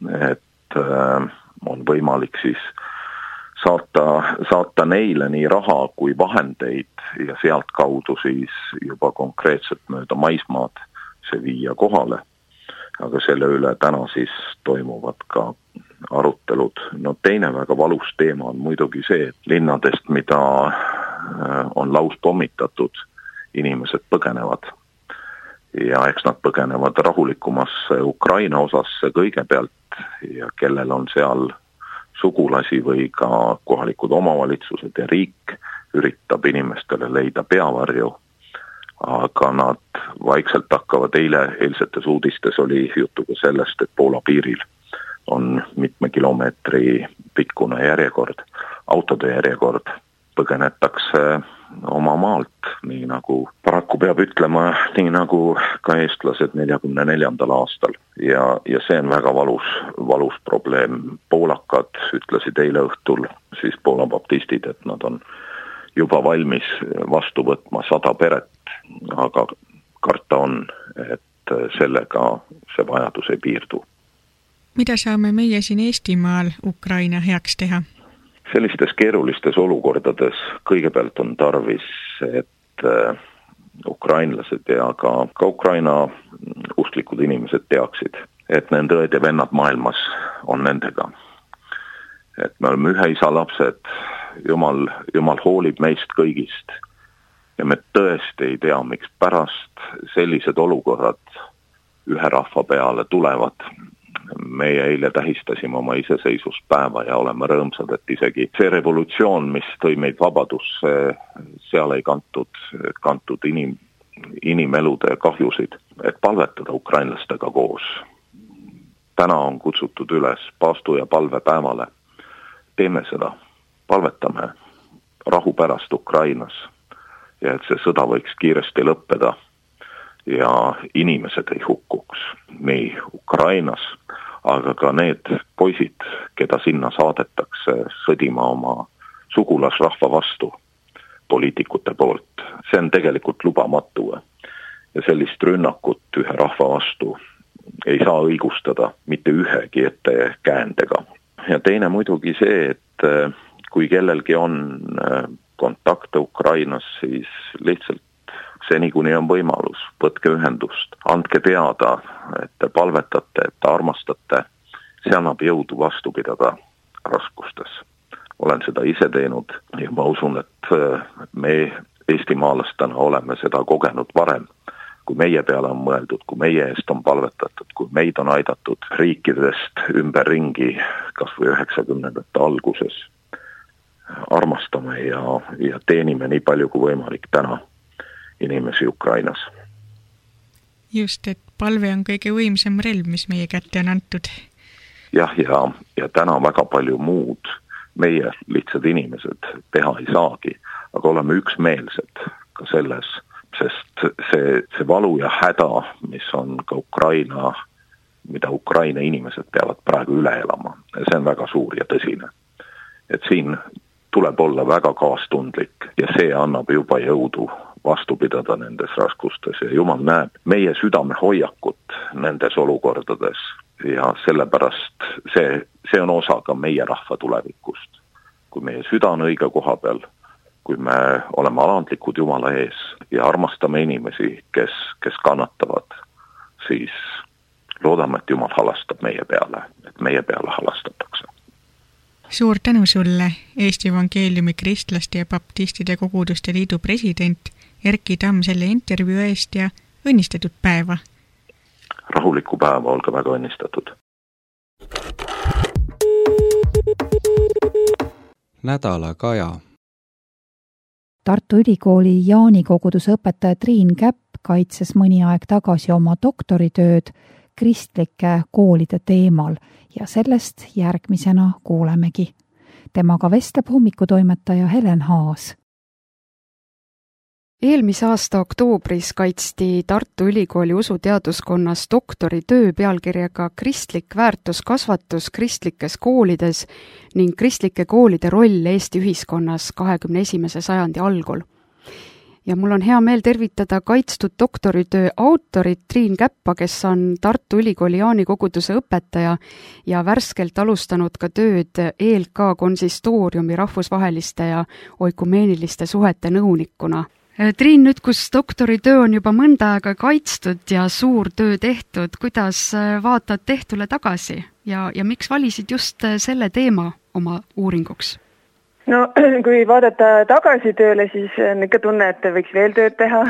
et on võimalik siis saata neile nii raha kui vahendeid ja sealt kaudu siis juba konkreetselt mööda maismaad see viia kohale. Aga selle üle täna siis toimuvad ka arutelud. Teine väga valus teema on muidugi see, et linnadest, mida on laus pommitatud, inimesed põgenevad. Ja eks nad põgenevad rahulikumasse Ukraina osasse kõigepealt ja kellel on seal sugulasi või ka kohalikud omavalitsused ja riik üritab inimestele leida peavarju, aga nad vaikselt hakkavad eilsetes uudistes oli juttu ka sellest, et Poola piiril on mitme kilomeetri pikkune järjekord, autode järjekord, põgenetakse oma maalt, nii nagu paraku peab ütlema, nii nagu ka eestlased 44. aastal. Ja see on väga valus probleem. Poolakad ütlesid eile õhtul, siis Poola baptistid, et nad on juba valmis vastu võtma 100 peret, aga karta on, et sellega see vajadus ei piirdu. Mida saame meie siin Eestimaal Ukraina heaks teha? Sellistes keerulistes olukordades kõigepealt on tarvis, et ukrainlased ja ka Ukraina usklikud inimesed teaksid, et nende õed ja vennad maailmas on nendega. Et me oleme ühe isa lapsed, Jumal hoolib meist kõigist ja me tõesti ei tea, miks pärast sellised olukorrad ühe rahva peale tulevad. meie eile tähistasime oma iseseisvuspäeva ja oleme rõõmsad, et isegi see revolutsioon, mis tõi meid vabadusse, seal ei kantud inimelude kahjusid, et palvetada ukrainlastega koos. Täna on kutsutud üles paastu- ja palvepäevale. Teeme seda, palvetame rahu pärast Ukrainas ja et see sõda võiks kiiresti lõppeda ja inimesed ei hukkuks nii Ukrainas, aga ka need poisid, keda sinna saadetakse sõdima oma sugulasrahva vastu poliitikute poolt. See on tegelikult lubamatu ja sellist rünnakut ühe rahva vastu ei saa õigustada mitte ühegi ettekäändega. Ja teine muidugi see, et kui kellelgi on kontakte Ukrainas, siis lihtsalt seni kuni on võimalus, võtke ühendust, andke teada, et te palvetate, et te armastate, see annab jõudu vastu pidada raskustes. Olen seda ise teinud ja ma usun, et me eestimaalastena oleme seda kogenud varem, kui meie peale on mõeldud, kui meie eest on palvetatud, kui meid on aidatud riikidest ümberringi, kas või 90ndate alguses. Armastame ja teenime nii palju kui võimalik täna inimesi Ukrainas. Just, et palve on kõige võimsam relv, mis meie kätte on antud. Jah, ja täna väga palju muud meie lihtsad inimesed teha ei saagi, aga oleme üksmeelsed ka selles, sest see valu ja häda, mis on ka mida Ukraina inimesed peavad praegu üle elama, see on väga suur ja tõsine. Et siin tuleb olla väga kaastundlik ja see annab juba jõudu vastu pidada nendes raskustes ja Jumal näeb meie südame hoiakut nendes olukordades ja sellepärast see on osa ka meie rahva tulevikust. Kui meie süda on õige koha peal, kui me oleme alandlikud Jumala ees ja armastame inimesi, kes kannatavad, siis loodame, et Jumal halastab meie peale, et meie peale halastatakse. Suur tänu sulle, Eesti Evangeeliumi Kristlaste ja Baptistide Koguduste Liidu president Erki Tamm selle intervjuu eest ja õnnistatud päeva. Rahulikku päeva, olge väga õnnistatud. Nädala kaja. Tartu Ülikooli Jaani koguduse õpetaja Triin Käpp kaitses mõni aeg tagasi oma doktoritööd kristlike koolide teemal ja sellest järgmisena kuulemegi. Temaga vestleb hommikutoimetaja Helen Haas. Eelmise aasta oktoobris kaitsti Tartu Ülikooli usuteaduskonnas doktoritöö pealkirjaga Kristlik väärtuskasvatus kristlikes koolides ning kristlike koolide roll Eesti ühiskonnas 21. sajandi algul. Ja mul on hea meel tervitada kaitstud doktoritöö autorit Triin Käppa, kes on Tartu Ülikooli Jaani koguduse õpetaja ja värskelt alustanud ka tööd ELK konsistooriumi rahvusvaheliste ja oikumeeniliste suhete nõunikuna. Triin, nüüd kus doktoritöö on juba mõnda aega kaitstud ja suur töö tehtud, kuidas vaatad tehtule tagasi ja miks valisid just selle teema oma uuringuks? No kui vaadata tagasi tööle, siis on ikka tunne, et võiks veel tööd teha.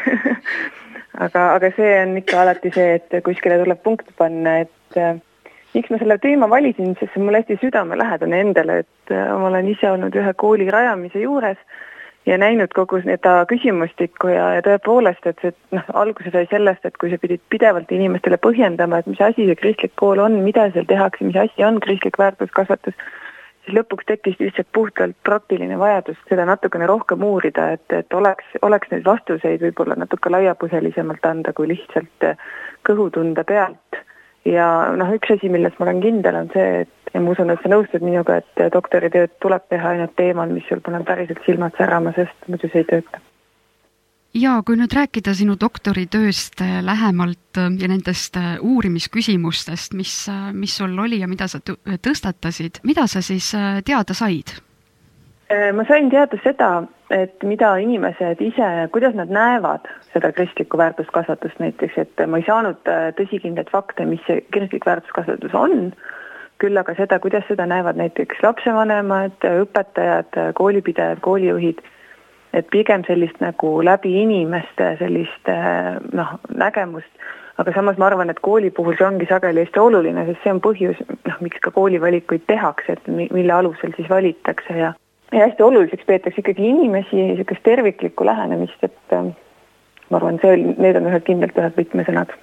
aga see on ikka alati see, et kuskile tuleb punkt panna, et miks ma selle teema valisin, sest see on mul hästi südamelähedane endale, et ma olen ise olnud ühe kooli rajamise juures ja näinud kogu seda küsimustikku ja tõepoolest, et see alguse sai sellest, et kui sa pidid pidevalt inimestele põhjendama, et mis asi see kristlik kool on, mida seal tehakse, mis asi on kristlik väärtuskasvatus, siis lõpuks tekkis lihtsalt puhtalt praktiline vajadus seda natukene rohkem uurida, et oleks neid vastuseid võib-olla natuke laiapõhjalisemalt anda kui lihtsalt kõhutunda pealt. Ja üks asi, millest ma olen kindel, on see, et ma usun, et sa nõustud minuga, et doktoritööd tuleb teha ainult teemal, mis sul paneb päriselt silmad särama, sest muidu see ei tööta. Ja kui nüüd rääkida sinu doktoritööst lähemalt ja nendest uurimisküsimustest, mis sul oli ja mida sa tõstatasid, mida sa siis teada said? Ma sain teada seda, et mida inimesed ise, kuidas nad näevad seda kristlikku väärtuskasvatust näiteks, et ma ei saanud tõsikindlaid fakte, mis see kristlik väärtuskasvatus on, küll aga seda, kuidas seda näevad näiteks lapsevanemad, õpetajad, koolipidajad, koolijuhid, et pigem sellist nagu läbi inimeste sellist nägemust, aga samas ma arvan, et kooli puhul see ongi sageli hästi oluline, sest see on põhjus, miks ka koolivalikuid tehakse, et mille alusel siis valitakse ja hästi oluliseks peetakse ikkagi inimesi ja niisugust terviklikku lähenemist, et ma arvan, need on kindlalt ühed võtmesõnad.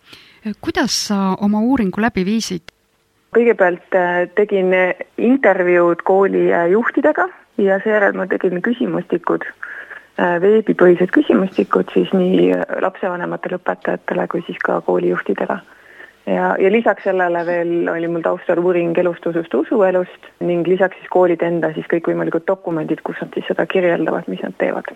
Kuidas sa oma uuringu läbi viisid? Kõigepealt tegin intervjuud kooli juhtidega ja seejärel ma tegin küsimustikud, veebipõhised küsimustikud siis nii lapsevanematele, õpetajatele kui siis ka koolijuhtidele. Ja lisaks sellele veel oli mul taustal uuring elustusust usuelust ning lisaks siis koolid enda siis kõikvõimalikud dokumendid, kus nad siis seda kirjeldavad, mis nad teevad.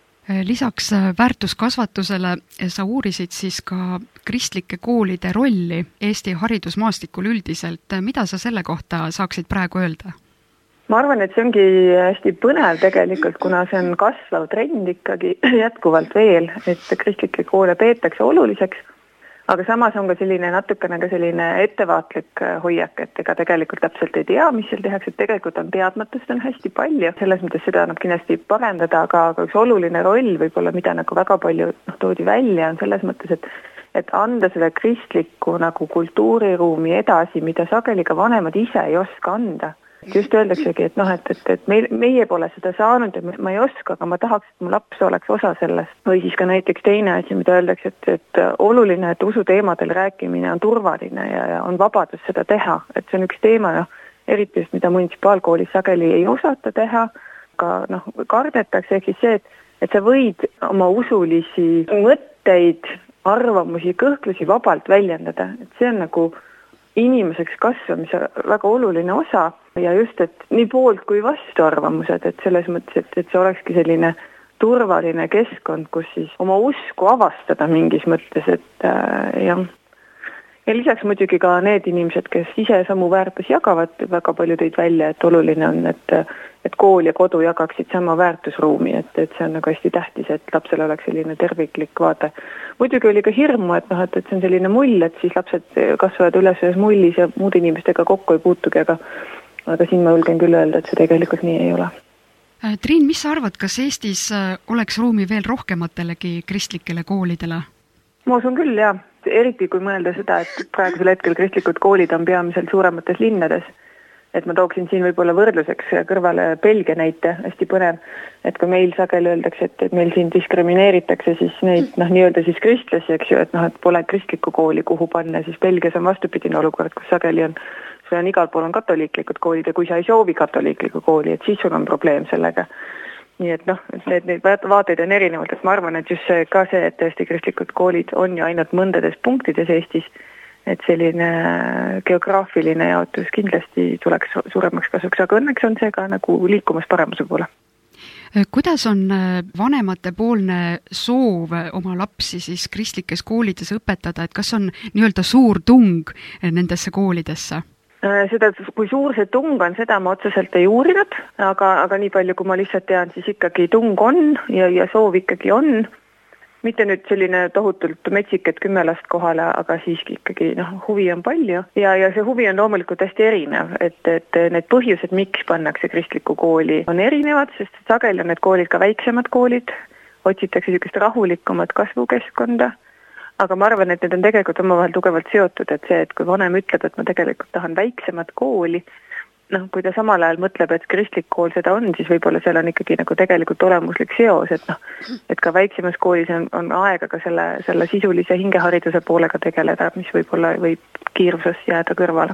Lisaks väärtuskasvatusele sa uurisid siis ka kristlike koolide rolli Eesti haridusmaastikul üldiselt. Mida sa selle kohta saaksid praegu öelda? Ma arvan, et see ongi hästi põnev tegelikult, kuna see on kasvav trend ikkagi jätkuvalt veel, et kristlikke koole peetakse oluliseks, aga samas on ka selline natukene ka selline ettevaatlik hoiak, et ega tegelikult täpselt ei tea, mis seal tehakse, et tegelikult on teadmatust on hästi palju, selles mõttes seda annab kindlasti parendada, aga üks oluline roll võib-olla, mida nagu väga palju toodi välja, on selles mõttes, et anda seda kristlikku nagu kultuuriruumi edasi, mida sageli ka vanemad ise ei oska anda. Just öeldaksegi, et meie pole seda saanud ja ma ei oska, aga ma tahaks, et mu laps oleks osa sellest. Või siis ka näiteks teine asi, mida öeldakse, et oluline, et usuteemadel rääkimine on turvaline ja on vabadus seda teha. Et see on üks teema, eriti just, mida munitsipaalkoolis sageli ei osata teha, aga kardetakse ehk siis see, et sa võid oma usulisi mõtteid, arvamusi, kõhklusi vabalt väljendada. Et see on nagu inimeseks kasvamise väga oluline osa ja just, et nii poolt kui vastu arvamused, et selles mõttes, et see olekski selline turvaline keskkond, kus siis oma usku avastada mingis mõttes, et jah. Ja lisaks muidugi ka need inimesed, kes ise samu väärtusi jagavad, väga palju tõid välja, et oluline on, et kool ja kodu jagaksid sama väärtusruumi, et see on nagu hästi tähtis, et lapsel oleks selline terviklik vaade. Muidugi oli ka hirmu, et see on selline mull, et siis lapsed kasvavad üles ühes mullis ja muude inimestega kokku ei puutugi, aga siin ma julgen küll öelda, et see tegelikult nii ei ole. Triin, mis sa arvad, kas Eestis oleks ruumi veel rohkematelegi kristlikele koolidele? Ma usun küll, jah. Eriti kui mõelda seda, et praegusel hetkel kristlikud koolid on peamiselt suuremates linnades. Et ma tooksin siin võib-olla võrdluseks kõrvale Belgia näite, hästi põnev, et kui meil sageli öeldakse, et meil siin diskrimineeritakse siis neid nii-öelda siis kristlasi, eks ju, et pole kristlikku kooli kuhu panna, siis Belgias on vastupidine olukord, kus sageli on igal pool on katoliiklikud koolid ja kui sa ei soovi katoliiklikku kooli, et siis sul on probleem sellega. Nii et need vaateid on erinevalt, et ma arvan, et just see, et tõesti kristlikud koolid on ju ainult mõndades punktides Eestis, et selline geograafiline jaotus kindlasti tuleks suuremaks kasuks, aga õnneks on see ka nagu liikumas paremuse poole. Kuidas on vanemate poolne soov oma lapsi siis kristlikes koolides õpetada, et kas on nii-öelda suur tung nendesse koolidesse? Seda, kui suur see tung on, seda ma otseselt ei uurinud, aga nii palju, kui ma lihtsalt tean, siis ikkagi tung on ja soov ikkagi on. Mitte nüüd selline tohutult metsik, et 10 last kohale, aga siiski ikkagi huvi on palju. Ja see huvi on loomulikult hästi erinev, et need põhjused, miks pannakse kristlikku kooli, on erinevad, sest sageli on need koolid ka väiksemad koolid, otsitakse niisugust rahulikumat kasvukeskkonda. Aga ma arvan, et need on tegelikult omavahel tugevalt seotud, et see, et kui vanem ütleb, et ma tegelikult tahan väiksemat kooli, kui ta samal ajal mõtleb, et kristlik kool seda on, siis võib-olla seal on ikkagi nagu tegelikult olemuslik seos, et ka väiksemas koolis on aega ka selle sisulise hingehariduse poolega tegeleda, mis võib-olla võib kiiruses jääda kõrvale.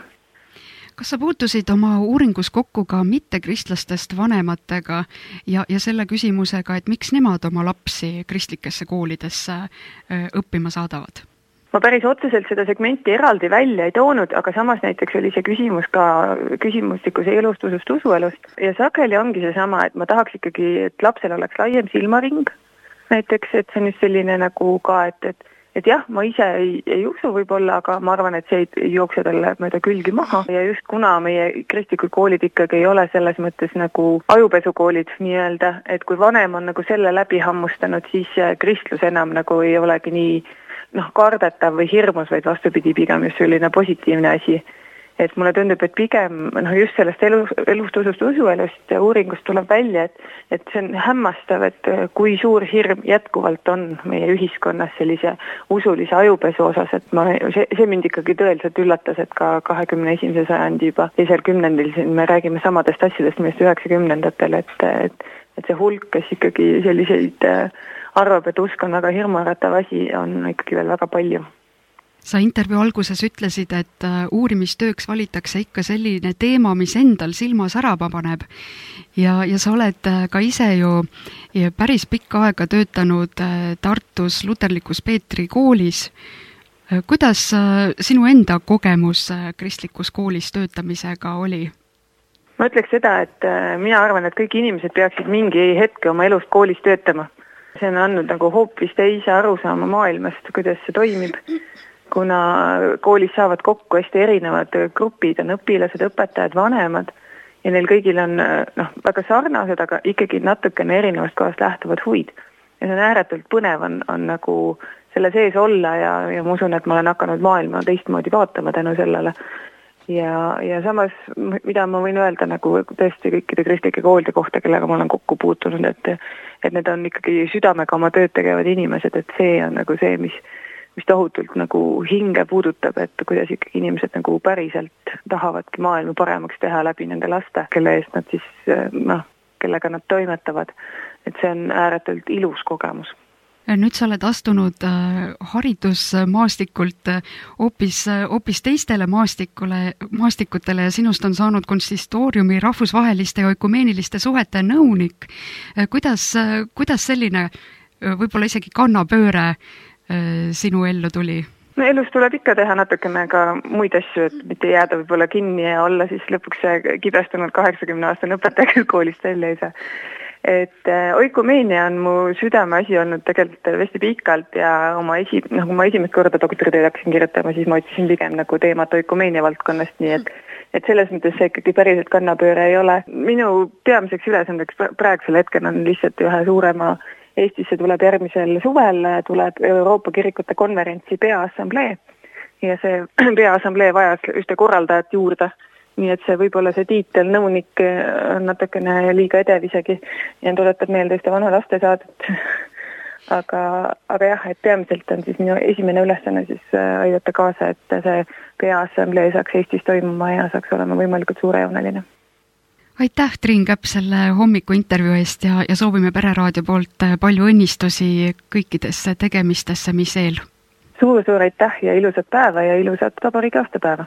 Kas sa puutusid oma uuringus kokku ka mittekristlastest vanematega ja selle küsimusega, et miks nemad oma lapsi kristlikesse koolidesse õppima saadavad? Ma päris otseselt seda segmenti eraldi välja ei toonud, aga samas näiteks oli see küsimus ka küsimustikus elustusest usuelust. Ja sageli ongi see sama, et ma tahaks ikkagi, et lapsel oleks laiem silmaring. Näiteks, et see on just selline nagu ka, et jah, ma ise ei usu võib-olla, aga ma arvan, et see ei jookse talle mööda külgi maha. Ja just kuna meie kristlikud koolid ikkagi ei ole selles mõttes nagu ajupesukoolid nii-öelda, et kui vanem on nagu selle läbi hammustanud, siis kristlus enam nagu ei olegi nii kardetav või hirmus, vaid vastupidi pigem just selline positiivne asi. et mulle tundub, et pigem just sellest elustusust, usuelust ja uuringust tuleb välja, et see on hämmastav, et kui suur hirm jätkuvalt on meie ühiskonnas sellise usulise ajupesu osas, et see mind ikkagi tõeliselt üllatas, et ka 21. sajandi juba teisel kümnendil siin me räägime samadest asjadest, millest 90-ndatel, et see hulk, kes ikkagi selliseid arvab, et usk on väga hirmuäratav asi, on ikkagi veel väga palju. Sa intervjuu alguses ütlesid, et uurimistööks valitakse ikka selline teema, mis endal silma särama paneb. Ja sa oled ka ise ju päris pikka aega töötanud Tartus luterlikus Peetri koolis. Kuidas sinu enda kogemus kristlikus koolis töötamisega oli? Ma ütleks seda, et mina arvan, et kõik inimesed peaksid mingi hetke oma elust koolis töötama. See on andnud nagu hoopis teise arusaama maailmast, kuidas see toimib. Kuna koolis saavad kokku hästi erinevad grupid, on õpilased, õpetajad, vanemad ja neil kõigil on väga sarnased, aga ikkagi natukene erinevast kohast lähtuvad huvid. Ja see on ääretult põnev on nagu selle sees olla ja ma usun, et ma olen hakanud maailma teistmoodi vaatama tänu sellele. Ja samas, mida ma võin öelda nagu tõesti kõikide kristlike koolide kohta, kellega ma olen kokku puutunud, et need on ikkagi südamega oma tööd tegevad inimesed, et see on nagu see, mis tohutult nagu hinge puudutab, et kuidas ikkagi inimesed nagu päriselt tahavadki maailma paremaks teha läbi nende laste, kelle eest nad siis, kellega nad toimetavad. Et see on ääretult ilus kogemus. Nüüd sa oled astunud haridusmaastikult hoopis teistele maastikutele ja sinust on saanud konsistooriumi rahvusvaheliste ja ökumeeniliste suhete nõunik. Kuidas selline võib-olla isegi kannapööre sinu ellu tuli? No elus tuleb ikka teha natukene ka muid asju, et mitte jääda võib-olla kinni ja olla siis lõpuks see kibestunud 80-aastane õpetaja, kes koolist välja ei saa. Et oikumeenia on mu südame asi olnud tegelikult hästi pikalt ja kui ma esimest korda doktoritööd hakkasin kirjutama, siis ma otsisin pigem nagu teemat oikumeenia valdkonnast, nii et selles mõttes see ikkagi päriselt kannapööre ei ole. Minu peamiseks ülesandeks praegusel hetkel on lihtsalt ühe suurema Eestisse tuleb järgmisel suvel, tuleb Euroopa kirikute konverentsi peaassamblee ja see peaassamblee vajas ühte korraldajat juurde. Nii et see võib-olla see tiitel nõunik on natukene liiga edev isegi ja tuletab meelde ühte vana lastesaadet. Aga jah, et peamiselt on siis minu esimene ülesanne siis aidata kaasa, et see peaassamblee saaks Eestis toimuma ja saaks olema võimalikult suurejooneline. Aitäh, Triin Käpp, selle hommiku intervjuu eest ja soovime Pereraadio poolt palju õnnistusi kõikidesse tegemistesse, mis eel. Suur aitäh ja ilusat päeva ja ilusat vabariigi aastapäeva.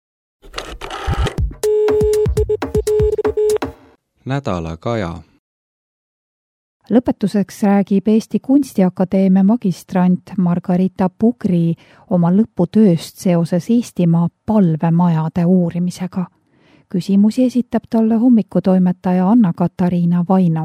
Nädala Kaja. Lõpetuseks räägib Eesti Kunstiakadeemia magistrant Margarita Pugri oma lõputööst seoses Eestimaa palvemajade uurimisega. Küsimusi esitab talle hommikutoimetaja Anna-Katariina Vaino.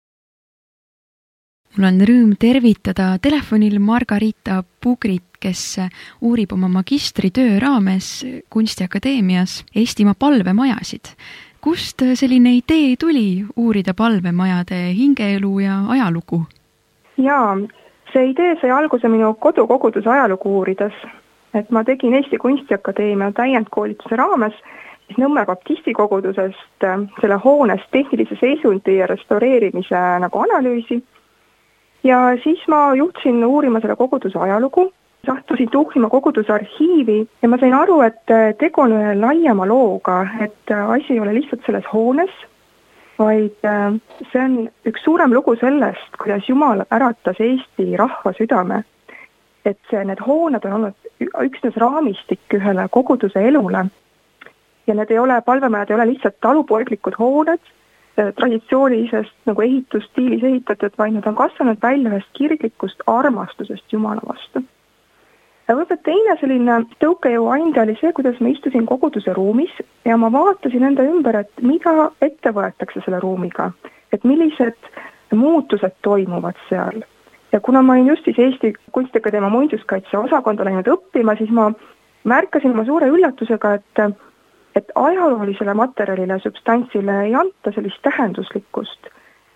Mul on rõõm tervitada telefonil Margarita Pugrit, kes uurib oma magistritöö raames Kunstiakadeemias Eestimaa palvemajasid. Kust selline idee tuli uurida palvemajade hingeelu ja ajalugu? Jaa, see idee sai alguse minu kodukoguduse ajalugu uurides. Et ma tegin Eesti Kunstiakadeemia täiendkoolituse raames Nõmme baptisti kogudusest selle hoonest tehnilise seisundi ja restaureerimise nagu analüüsi. Ja siis ma juhtusin uurima selle koguduse ajalugu, sattusin tuhnima koguduse arhiivi ja ma sain aru, et tegu on ühe laiema looga, et asi ei ole lihtsalt selles hoones, vaid see on üks suurem lugu sellest, kuidas Jumal äratas Eesti rahva südame. Et need hooned on olnud üksnes raamistik ühele koguduse elule. Ja need palvemajad ei ole lihtsalt talupoeglikud hooned, traditsioonilisest nagu ehitusstiilis ehitatud, vaid nad on kasvanud välja ühest kirglikust armastusest Jumala vastu. Ja võib-olla teine selline tõukejõu anda oli see, kuidas ma istusin koguduse ruumis ja ma vaatasin enda ümber, et mida ette võetakse selle ruumiga, et millised muutused toimuvad seal. Ja kuna ma olin just siis Eesti Kunstiakadeemia muinsuskaitse osakonda läinud õppima, siis ma märkasin oma suure üllatusega, et ajaloolisele materjalile, substantsile ei anta sellist tähenduslikkust,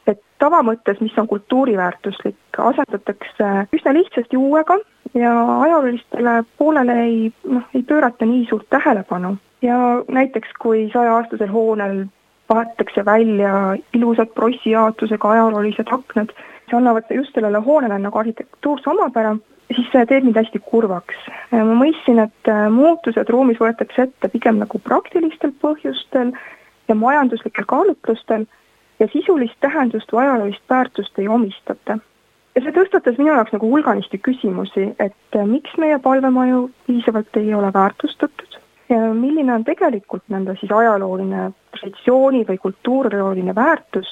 et tavamõttes, mis on kultuuriväärtuslik, asendatakse üsna lihtsasti uuega ja ajaloolistele poolele ei pöörata nii suurt tähelepanu. Ja näiteks kui 100-aastasel hoonel vahetakse välja ilusad prossijaotusega ajaloolised aknad, see annavad just sellele hoonele nagu arhitektuurse omapära, siis see teeb mind hästi kurvaks. Ma mõistsin, et muutused ruumis võetakse ette pigem nagu praktilistel põhjustel ja majanduslikel kaalutlustel ja sisulist tähendust või ajaloolist väärtust ei omistata. Ja see tõstatas minu jaoks nagu hulganisti küsimusi, et miks meie palvemaju piisavalt ei ole väärtustatud ja milline on tegelikult nende siis ajalooline traditsiooni või kultuurilooline väärtus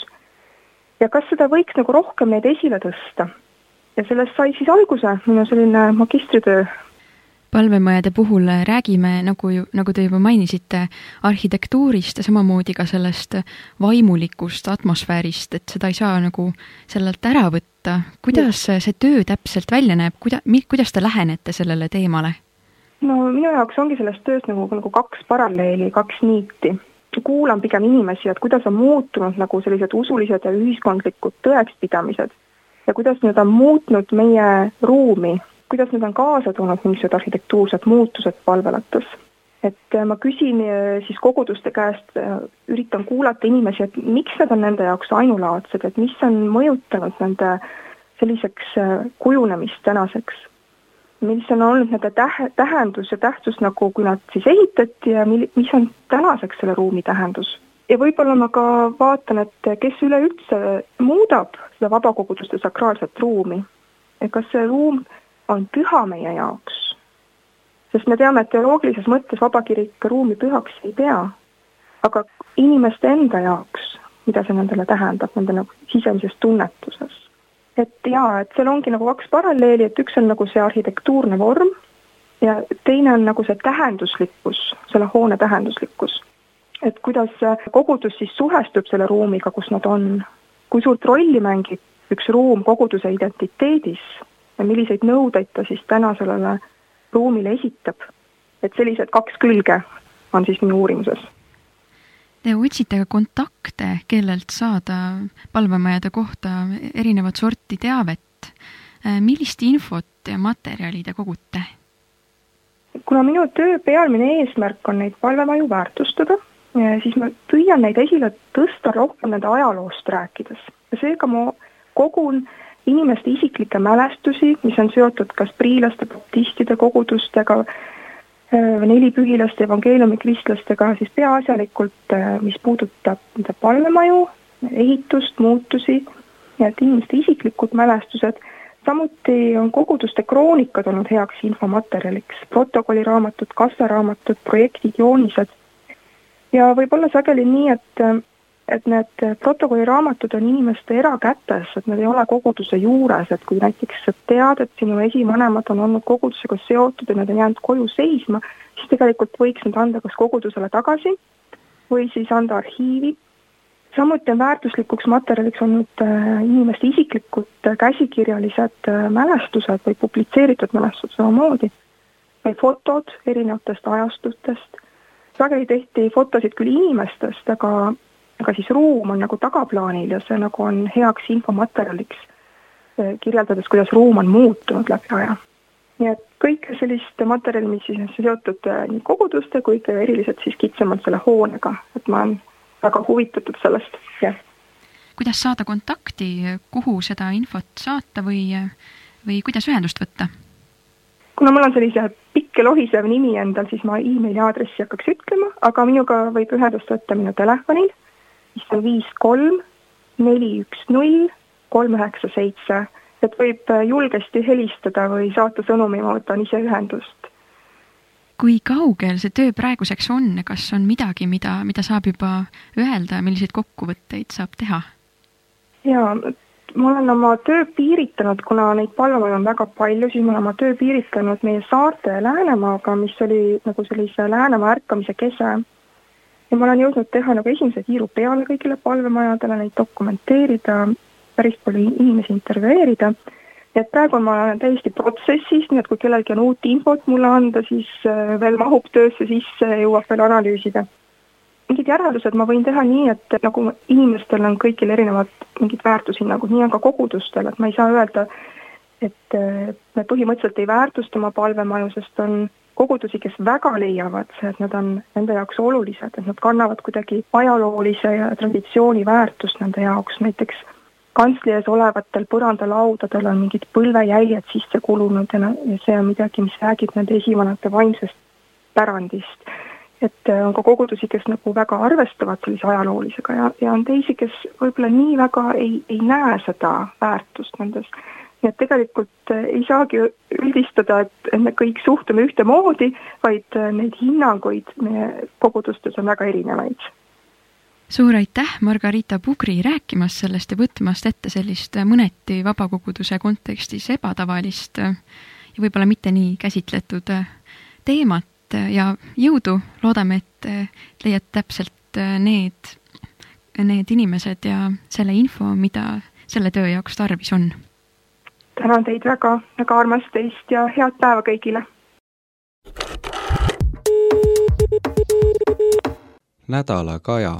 ja kas seda võiks nagu rohkem neid esile tõsta. Ja sellest sai siis alguse minu selline magistritöö. Palvemajade puhul räägime, nagu te juba mainisite, arhitektuurist ja samamoodi ka sellest vaimulikust atmosfäärist, et seda ei saa nagu sellelt ära võtta. Kuidas see töö täpselt välja näeb? Kuidas te lähenete sellele teemale? No minu jaoks ongi sellest tööst nagu 2 paralleeli, 2 niiti. Kuulan pigem inimesi, et kuidas on muutunud nagu sellised usulised ja ühiskondlikud tõekspidamised ja kuidas need on muutnud meie ruumi, kuidas need on kaasa toonud mingisugused arhitektuursed muutused palvelates. Et ma küsin siis koguduste käest, üritan kuulata inimesi, et miks need on nende jaoks ainulaadsed, et mis on mõjutanud nende selliseks kujunemist tänaseks. Mis on olnud nende tähendus ja tähtsus, nagu kui nad siis ehitati ja mis on tänaseks selle ruumi tähendus. Ja võib-olla ma ka vaatan, et kes üleüldse muudab seda vabakoguduste sakraalset ruumi. Ja kas see ruum on püha meie jaoks? Sest me teame, et teoloogilises mõttes vabakirik ruumi pühaks ei pea. Aga inimeste enda jaoks, mida see nendele tähendab, nende nagu sisemises tunnetuses. Et seal ongi nagu 2 paralleeli, et üks on nagu see arhitektuurne vorm ja teine on nagu see tähenduslikkus, selle hoone tähenduslikkus. Et kuidas kogudus siis suhestub selle ruumiga, kus nad on, kui suurt rolli mängib üks ruum koguduse identiteedis ja milliseid nõudeid ta siis täna sellele ruumile esitab. Et sellised 2 külge on siis minu uurimuses. Te otsite ka kontakte, kellelt saada palvemajade kohta erinevat sorti teavet. Millist infot ja materjali te kogute? Kuna minu töö pealmine eesmärk on neid palvemaju väärtustada, siis ma püüan neid esile tõsta rohkem nende ajaloost rääkides. Ja seega ma kogun inimeste isiklikke mälestusi, mis on seotud kas priilaste, baptistide, kogudustega, nelipühilaste, evangeeliumi kristlastega, siis peaasjalikult, mis puudutab palvemaju, ehitust, muutusi ja et inimeste isiklikud mälestused. Samuti on koguduste kroonikad olnud heaks infomaterjaliks, protokolliraamatud, kassaraamatud, projektid, joonised. Ja võib olla sageli nii, et need protokolliraamatud on inimeste erakätes, et nad ei ole koguduse juures, et kui näiteks tead, et sinu esivanemad on olnud kogudusega seotud ja nad on jäänud koju seisma, siis tegelikult võiks need anda kas kogudusele tagasi või siis anda arhiivi. Samuti on väärtuslikuks materjaliks olnud inimeste isiklikud käsikirjalised mälestused või publitseeritud mälestused samamoodi või fotod erinevatest ajastutest. Sageli tehti fotosid küll inimestest, aga siis ruum on nagu tagaplaanil ja see nagu on heaks infomaterjaliks, kirjeldades, kuidas ruum on muutunud läbi aja. Nii et kõik sellist materjali, mis siis on seotud nii koguduste kui ka eriliselt siis kitsamalt selle hoonega, et ma olen väga huvitatud sellest. Ja. Kuidas saada kontakti, kuhu seda infot saata või kuidas ühendust võtta? Kuna mul on sellise pikk ja lohisev nimi endal, siis ma e-maili aadressi hakkaks ütlema, aga minuga võib ühendust võtta minu telefonil, mis on 53 410 397, et võib julgesti helistada või saata sõnumi, ma võtan ise ühendust. Kui kaugel see töö praeguseks on? Kas on midagi, mida saab juba öelda, milliseid kokkuvõtteid saab teha? Jaa, ma olen oma töö piiritanud, kuna neid palvemaju on väga palju, siis ma olen oma töö piiritanud meie saarte Läänemaaga, mis oli nagu sellise Läänemaa ärkamise kese. Ja ma olen jõudnud teha nagu esimese tiiru peale kõigile palvemajadele, neid dokumenteerida, päris palju inimesi intervjueerida. Ja et praegu ma olen täiesti protsessis, nii et kui kellelgi on uut infot mulle anda, siis veel mahub töösse sisse ja jõuab veel analüüsida. mingid järeldused ma võin teha nii, et nagu inimestel on kõigil erinevad mingid väärtushinnangud, nii on ka kogudustel, et ma ei saa öelda, et me põhimõtteliselt ei väärtusta oma palvemaju, sest on kogudusi, kes väga leiavad, et nad on nende jaoks olulised, et nad kannavad kuidagi ajaloolise ja traditsiooni väärtust nende jaoks, näiteks kantsli ees olevatel põrandalaudadel on mingid põlvejäljed sisse kulunud ja see on midagi, mis räägib nende esivanate vaimsest pärandist. Et on ka kogudusi, kes nagu väga arvestavad sellise ajaloolisega ja on teisi, kes võib-olla nii väga ei näe seda väärtust nendes. Nii et tegelikult ei saagi üldistada, et me kõik suhtume ühtemoodi, vaid neid hinnanguid meie kogudustes on väga erinevaid. Suur aitäh, Margarita Pugri, rääkimast sellest ja võtmast ette sellist mõneti vabakoguduse kontekstis ebatavalist ja võib-olla mitte nii käsitletud teemat ja jõudu. Loodame, et leiad täpselt need inimesed ja selle info, mida selle töö jaoks tarvis on. Tänan teid väga armas teist ja head päeva kõigile. Nädala kaja.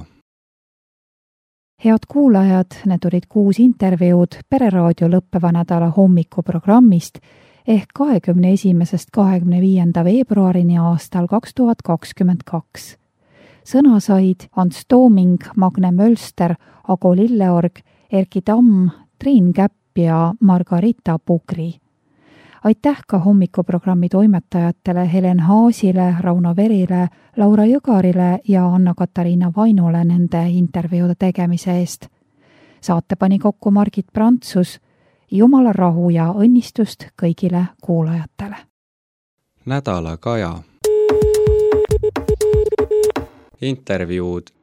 Head kuulajad, need olid 6 intervjuud Pereraadio lõppeva nädala hommikuprogrammist ehk 21. 25. veebruarini aastal 2022. Sõna said Ants Tooming, Magne Mölster, Ago Lilleorg, Erki Tamm, Triin Käpp ja Margarita Pugri. Aitäh ka hommikuprogrammi toimetajatele Helen Haasile, Rauno Verile, Laura Jõgarile ja Anna-Katariina Vainule nende intervjuude tegemise eest. Saate pani kokku Margit Prantsus. Jumala rahu ja õnnistust kõigile kuulajatele. Nädala kaja. Intervjuud.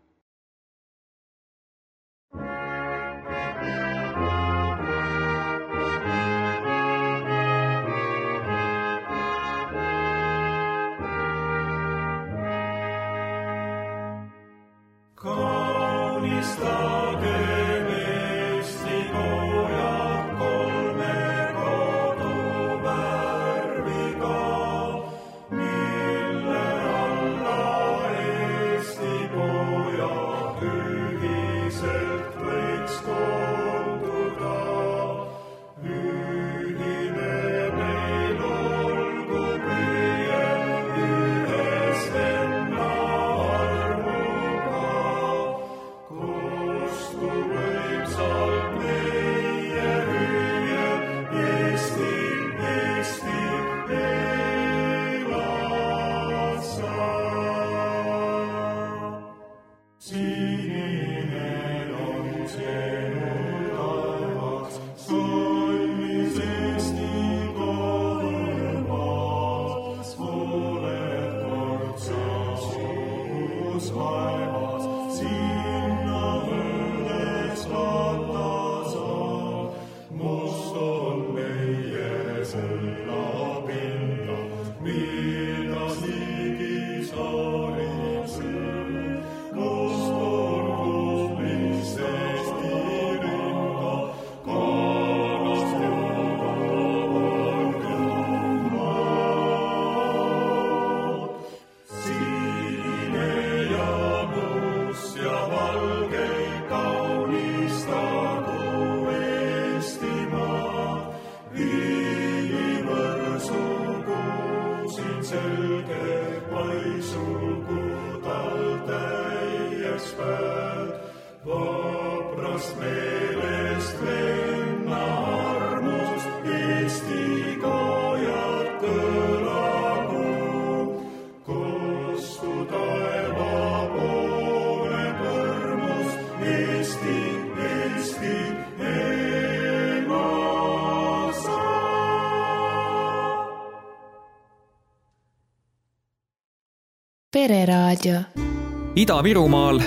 Pereraadio. Ida-Virumaal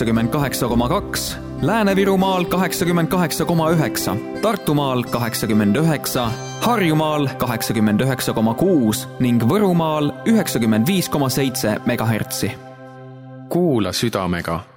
88,2, Lääne-Virumaal 88,9, Tartumaal 89, Harjumaal 89,6 ning Võrumaal 95,7 MHz. Kuula südamega.